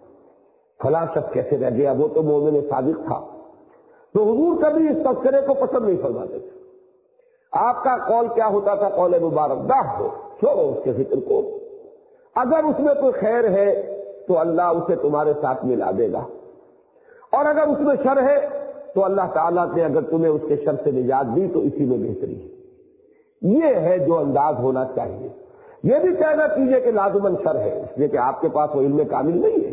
فلاں شخص کیسے رہ گیا، وہ تو مومن صادق تھا. تو حضور کبھی اس تذکرے کو پسند نہیں فرماتے تھے. آپ کا قول کیا ہوتا تھا، قول مبارک داہ ہو، چھوڑو اس کے ذکر کو. اگر اس میں کوئی خیر ہے تو اللہ اسے تمہارے ساتھ ملا دے گا، اور اگر اس میں شر ہے تو اللہ تعالیٰ نے اگر تمہیں اس کے شر سے نجات دی تو اسی میں بہتری ہے. یہ ہے جو انداز ہونا چاہیے. یہ بھی کہنا کیجیے کہ لازماً شر ہے، اس لیے کہ آپ کے پاس وہ علم کامل نہیں ہے.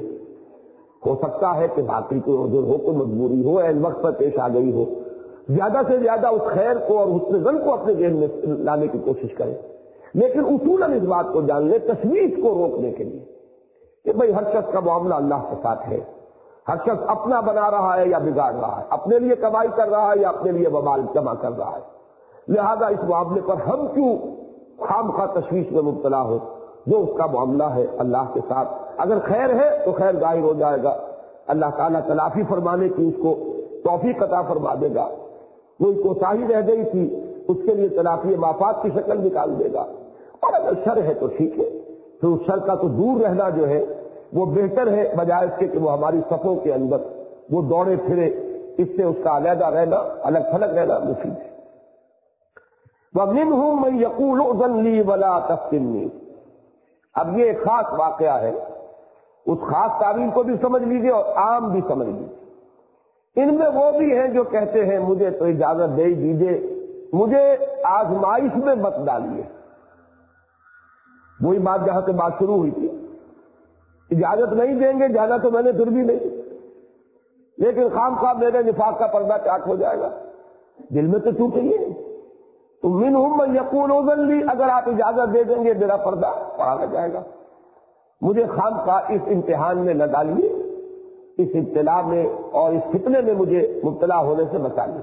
ہو سکتا ہے کہ باقی کوئی عذر ہو، کوئی مجبوری ہو، عین وقت پر پیش آ گئی ہو. زیادہ سے زیادہ اس خیر کو اور حسن ظن کو اپنے ذہن میں لانے کی کوشش کریں، لیکن اصولاً اس بات کو جان لیں تشویش کو روکنے کے لیے کہ بھئی ہر شخص کا معاملہ اللہ کے ساتھ ہے. ہر شخص اپنا بنا رہا ہے یا بگاڑ رہا ہے، اپنے لیے کمائی کر رہا ہے یا اپنے لیے وبال جمع کر رہا ہے. لہذا اس معاملے پر ہم کیوں خام خواہ تشویش میں مبتلا ہو. جو اس کا معاملہ ہے اللہ کے ساتھ، اگر خیر ہے تو خیر ظاہر ہو جائے گا. اللہ تعالیٰ تلافی فرمانے کی اس کو توفیق عطا فرما دے گا. کوئی کوتاہی رہ گئی تھی اس کے لیے تلافی مافات کی شکل نکال دے گا. اور اگر شر ہے تو ٹھیک ہے، تو اس شر کا تو دور رہنا جو ہے وہ بہتر ہے بجائے اس کے کہ وہ ہماری صفوں کے اندر وہ دوڑے پھرے. اس سے اس کا علیحدہ رہنا، الگ تھلگ رہنا مفید ہے. وَمِنْهُمْ مَنْ يَقُولُ اُذَنْ لِي وَلَا تَفْتِنِّي. اب یہ ایک خاص واقعہ ہے، اس خاص تعبیر کو بھی سمجھ لیجیے اور عام بھی سمجھ لیجیے. ان میں وہ بھی ہیں جو کہتے ہیں مجھے تو اجازت دے دیجیے، مجھے آزمائش میں مت ڈالیے. وہی بات جہاں سے بات شروع ہوئی تھی، اجازت نہیں دیں گے جانا تو میں نے پھر بھی نہیں، لیکن خام خواہ میرے نفاق کا پردہ چاک ہو جائے گا. دل میں تو ٹوٹے ہی نہیں. تو منہم من یقول اذن لی، اگر آپ اجازت دے دیں گے میرا پردہ پڑا جائے گا. مجھے خام خواہ اس امتحان میں نہ ڈالیے، اس ابتلا میں اور اس فتنے میں مجھے مبتلا ہونے سے بچا لیں.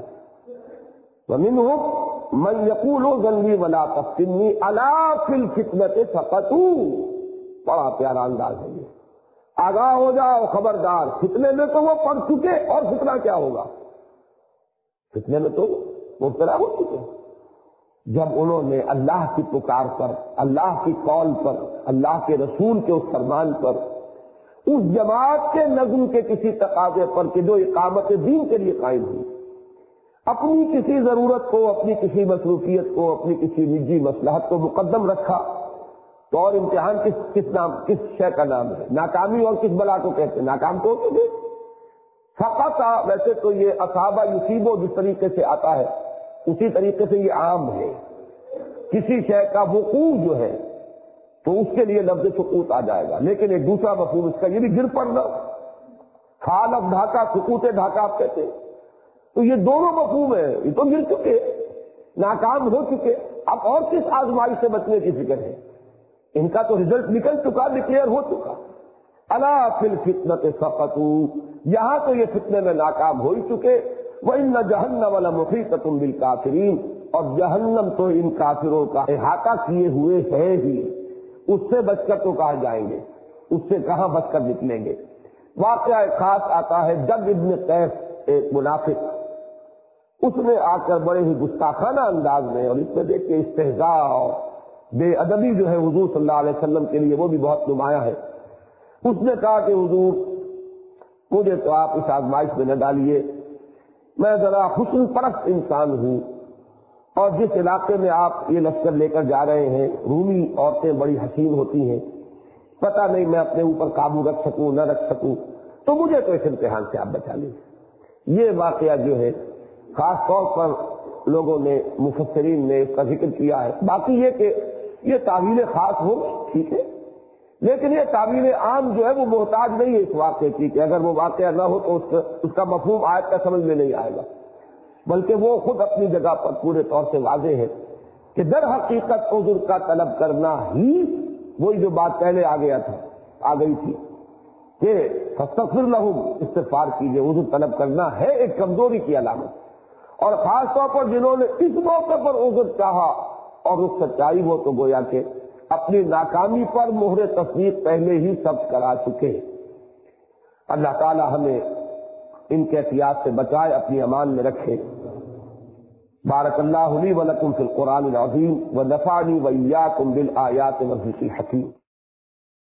ومنہم من یقول اذن لی ولا تفتنی الا فی الفتنۃ سقطوا. بڑا پیارا انداز ہے یہ. آگاہ ہو جاؤ، خبردار، فتنے میں تو وہ پڑ چکے اور فتنہ کیا ہوگا. فتنے میں تو مبتلا ہو چکے جب انہوں نے اللہ کی پکار پر، اللہ کی قول پر، اللہ کے رسول کے اس فرمان پر، اس جماعت کے نظم کے کسی تقاضے پر کہ جو اقامت دین کے لیے قائم ہوئی، اپنی کسی ضرورت کو، اپنی کسی مصروفیت کو، اپنی کسی نجی مصلحت کو مقدم رکھا. تو اور امتحان کس کس نام کس شے کا نام ہے؟ ناکامی. اور کس بلا کو کہتے ہیں؟ ناکام تو ہوتے گئے. فقط ویسے تو یہ اصابہ یصیبو جس طریقے سے آتا ہے اسی طریقے سے یہ عام ہے. کسی شے کا وقوع جو ہے تو اس کے لیے لفظ سقوط آ جائے گا. لیکن ایک دوسرا مفہوم اس کا یہ بھی گر پڑنا، خالف ڈھاکہ، سقوط ڈھاکہ آپ کہتے ہیں. تو یہ دونوں مفہوم ہیں. یہ تو گر چکے، ناکام ہو چکے، اب اور کس آزمائش سے بچنے کی فکر ہے؟ ان کا تو رزلٹ نکل چکا، ڈکلیئر ہو چکا. الا فی الفتنۃ سقطوا، یہاں تو یہ فتنے میں ناکام ہو ہی چکے، وَإِنَّ جَهَنَّمَ لَمُحِيطَةٌ بِالْكَافِرِينَ، اور جہنم تو ان کافروں کا احاطہ کیے ہوئے ہے ہی، اس سے بچ کر تو کہاں جائیں گے، اس سے کہاں بچ کر نکلیں گے۔ واقعہ خاص آتا ہے جد ابن قیس، ایک منافق، اس نے آ کر بڑے ہی گستاخانہ انداز میں، اور اس میں دیکھ کے استہزاء اور بے ادبی جو ہے حضور صلی اللہ علیہ وسلم کے لیے وہ بھی بہت نمایاں ہے، اس نے کہا کہ حضور مجھے تو آپ اس آزمائش میں نہ ڈالیے، میں ذرا حسن پرست انسان ہوں، اور جس علاقے میں آپ یہ لشکر لے کر جا رہے ہیں رومی عورتیں بڑی حسین ہوتی ہیں، پتہ نہیں میں اپنے اوپر قابو رکھ سکوں نہ رکھ سکوں، تو مجھے تو اس امتحان سے آپ بچا لیں۔ یہ واقعہ جو ہے خاص طور پر لوگوں نے، مفسرین نے اس کا ذکر کیا ہے۔ باقی یہ کہ یہ تعویل خاص ہو ٹھیک ہے، لیکن یہ تعویل عام جو ہے وہ محتاج نہیں ہے اس واقعے کی، کہ اگر وہ واقعہ نہ ہو تو اس کا, اس کا مفہوم آیت کا سمجھ میں نہیں آئے گا، بلکہ وہ خود اپنی جگہ پر پورے طور سے واضح ہے کہ در حقیقت عذر کا طلب کرنا ہی وہی جو بات پہلے آ گیا تھا آ گئی تھی کہ فاستغفر لہم، استغفار کیجیے، عذر طلب کرنا ہے ایک کمزوری کی علامت، اور خاص طور پر جنہوں نے اس موقع پر عذر چاہا اور اس سچائی، وہ تو گویا کہ اپنی ناکامی پر مہر تصدیق پہلے ہی ثبت کرا چکے۔ اللہ تعالی ہمیں ان کیفیات سے بچائے، اپنی امان میں رکھے۔ بارک اللہ لی و لکم فی القرآن العظیم و نفعنی و ایاکم بالآیات والذکر الحکیم۔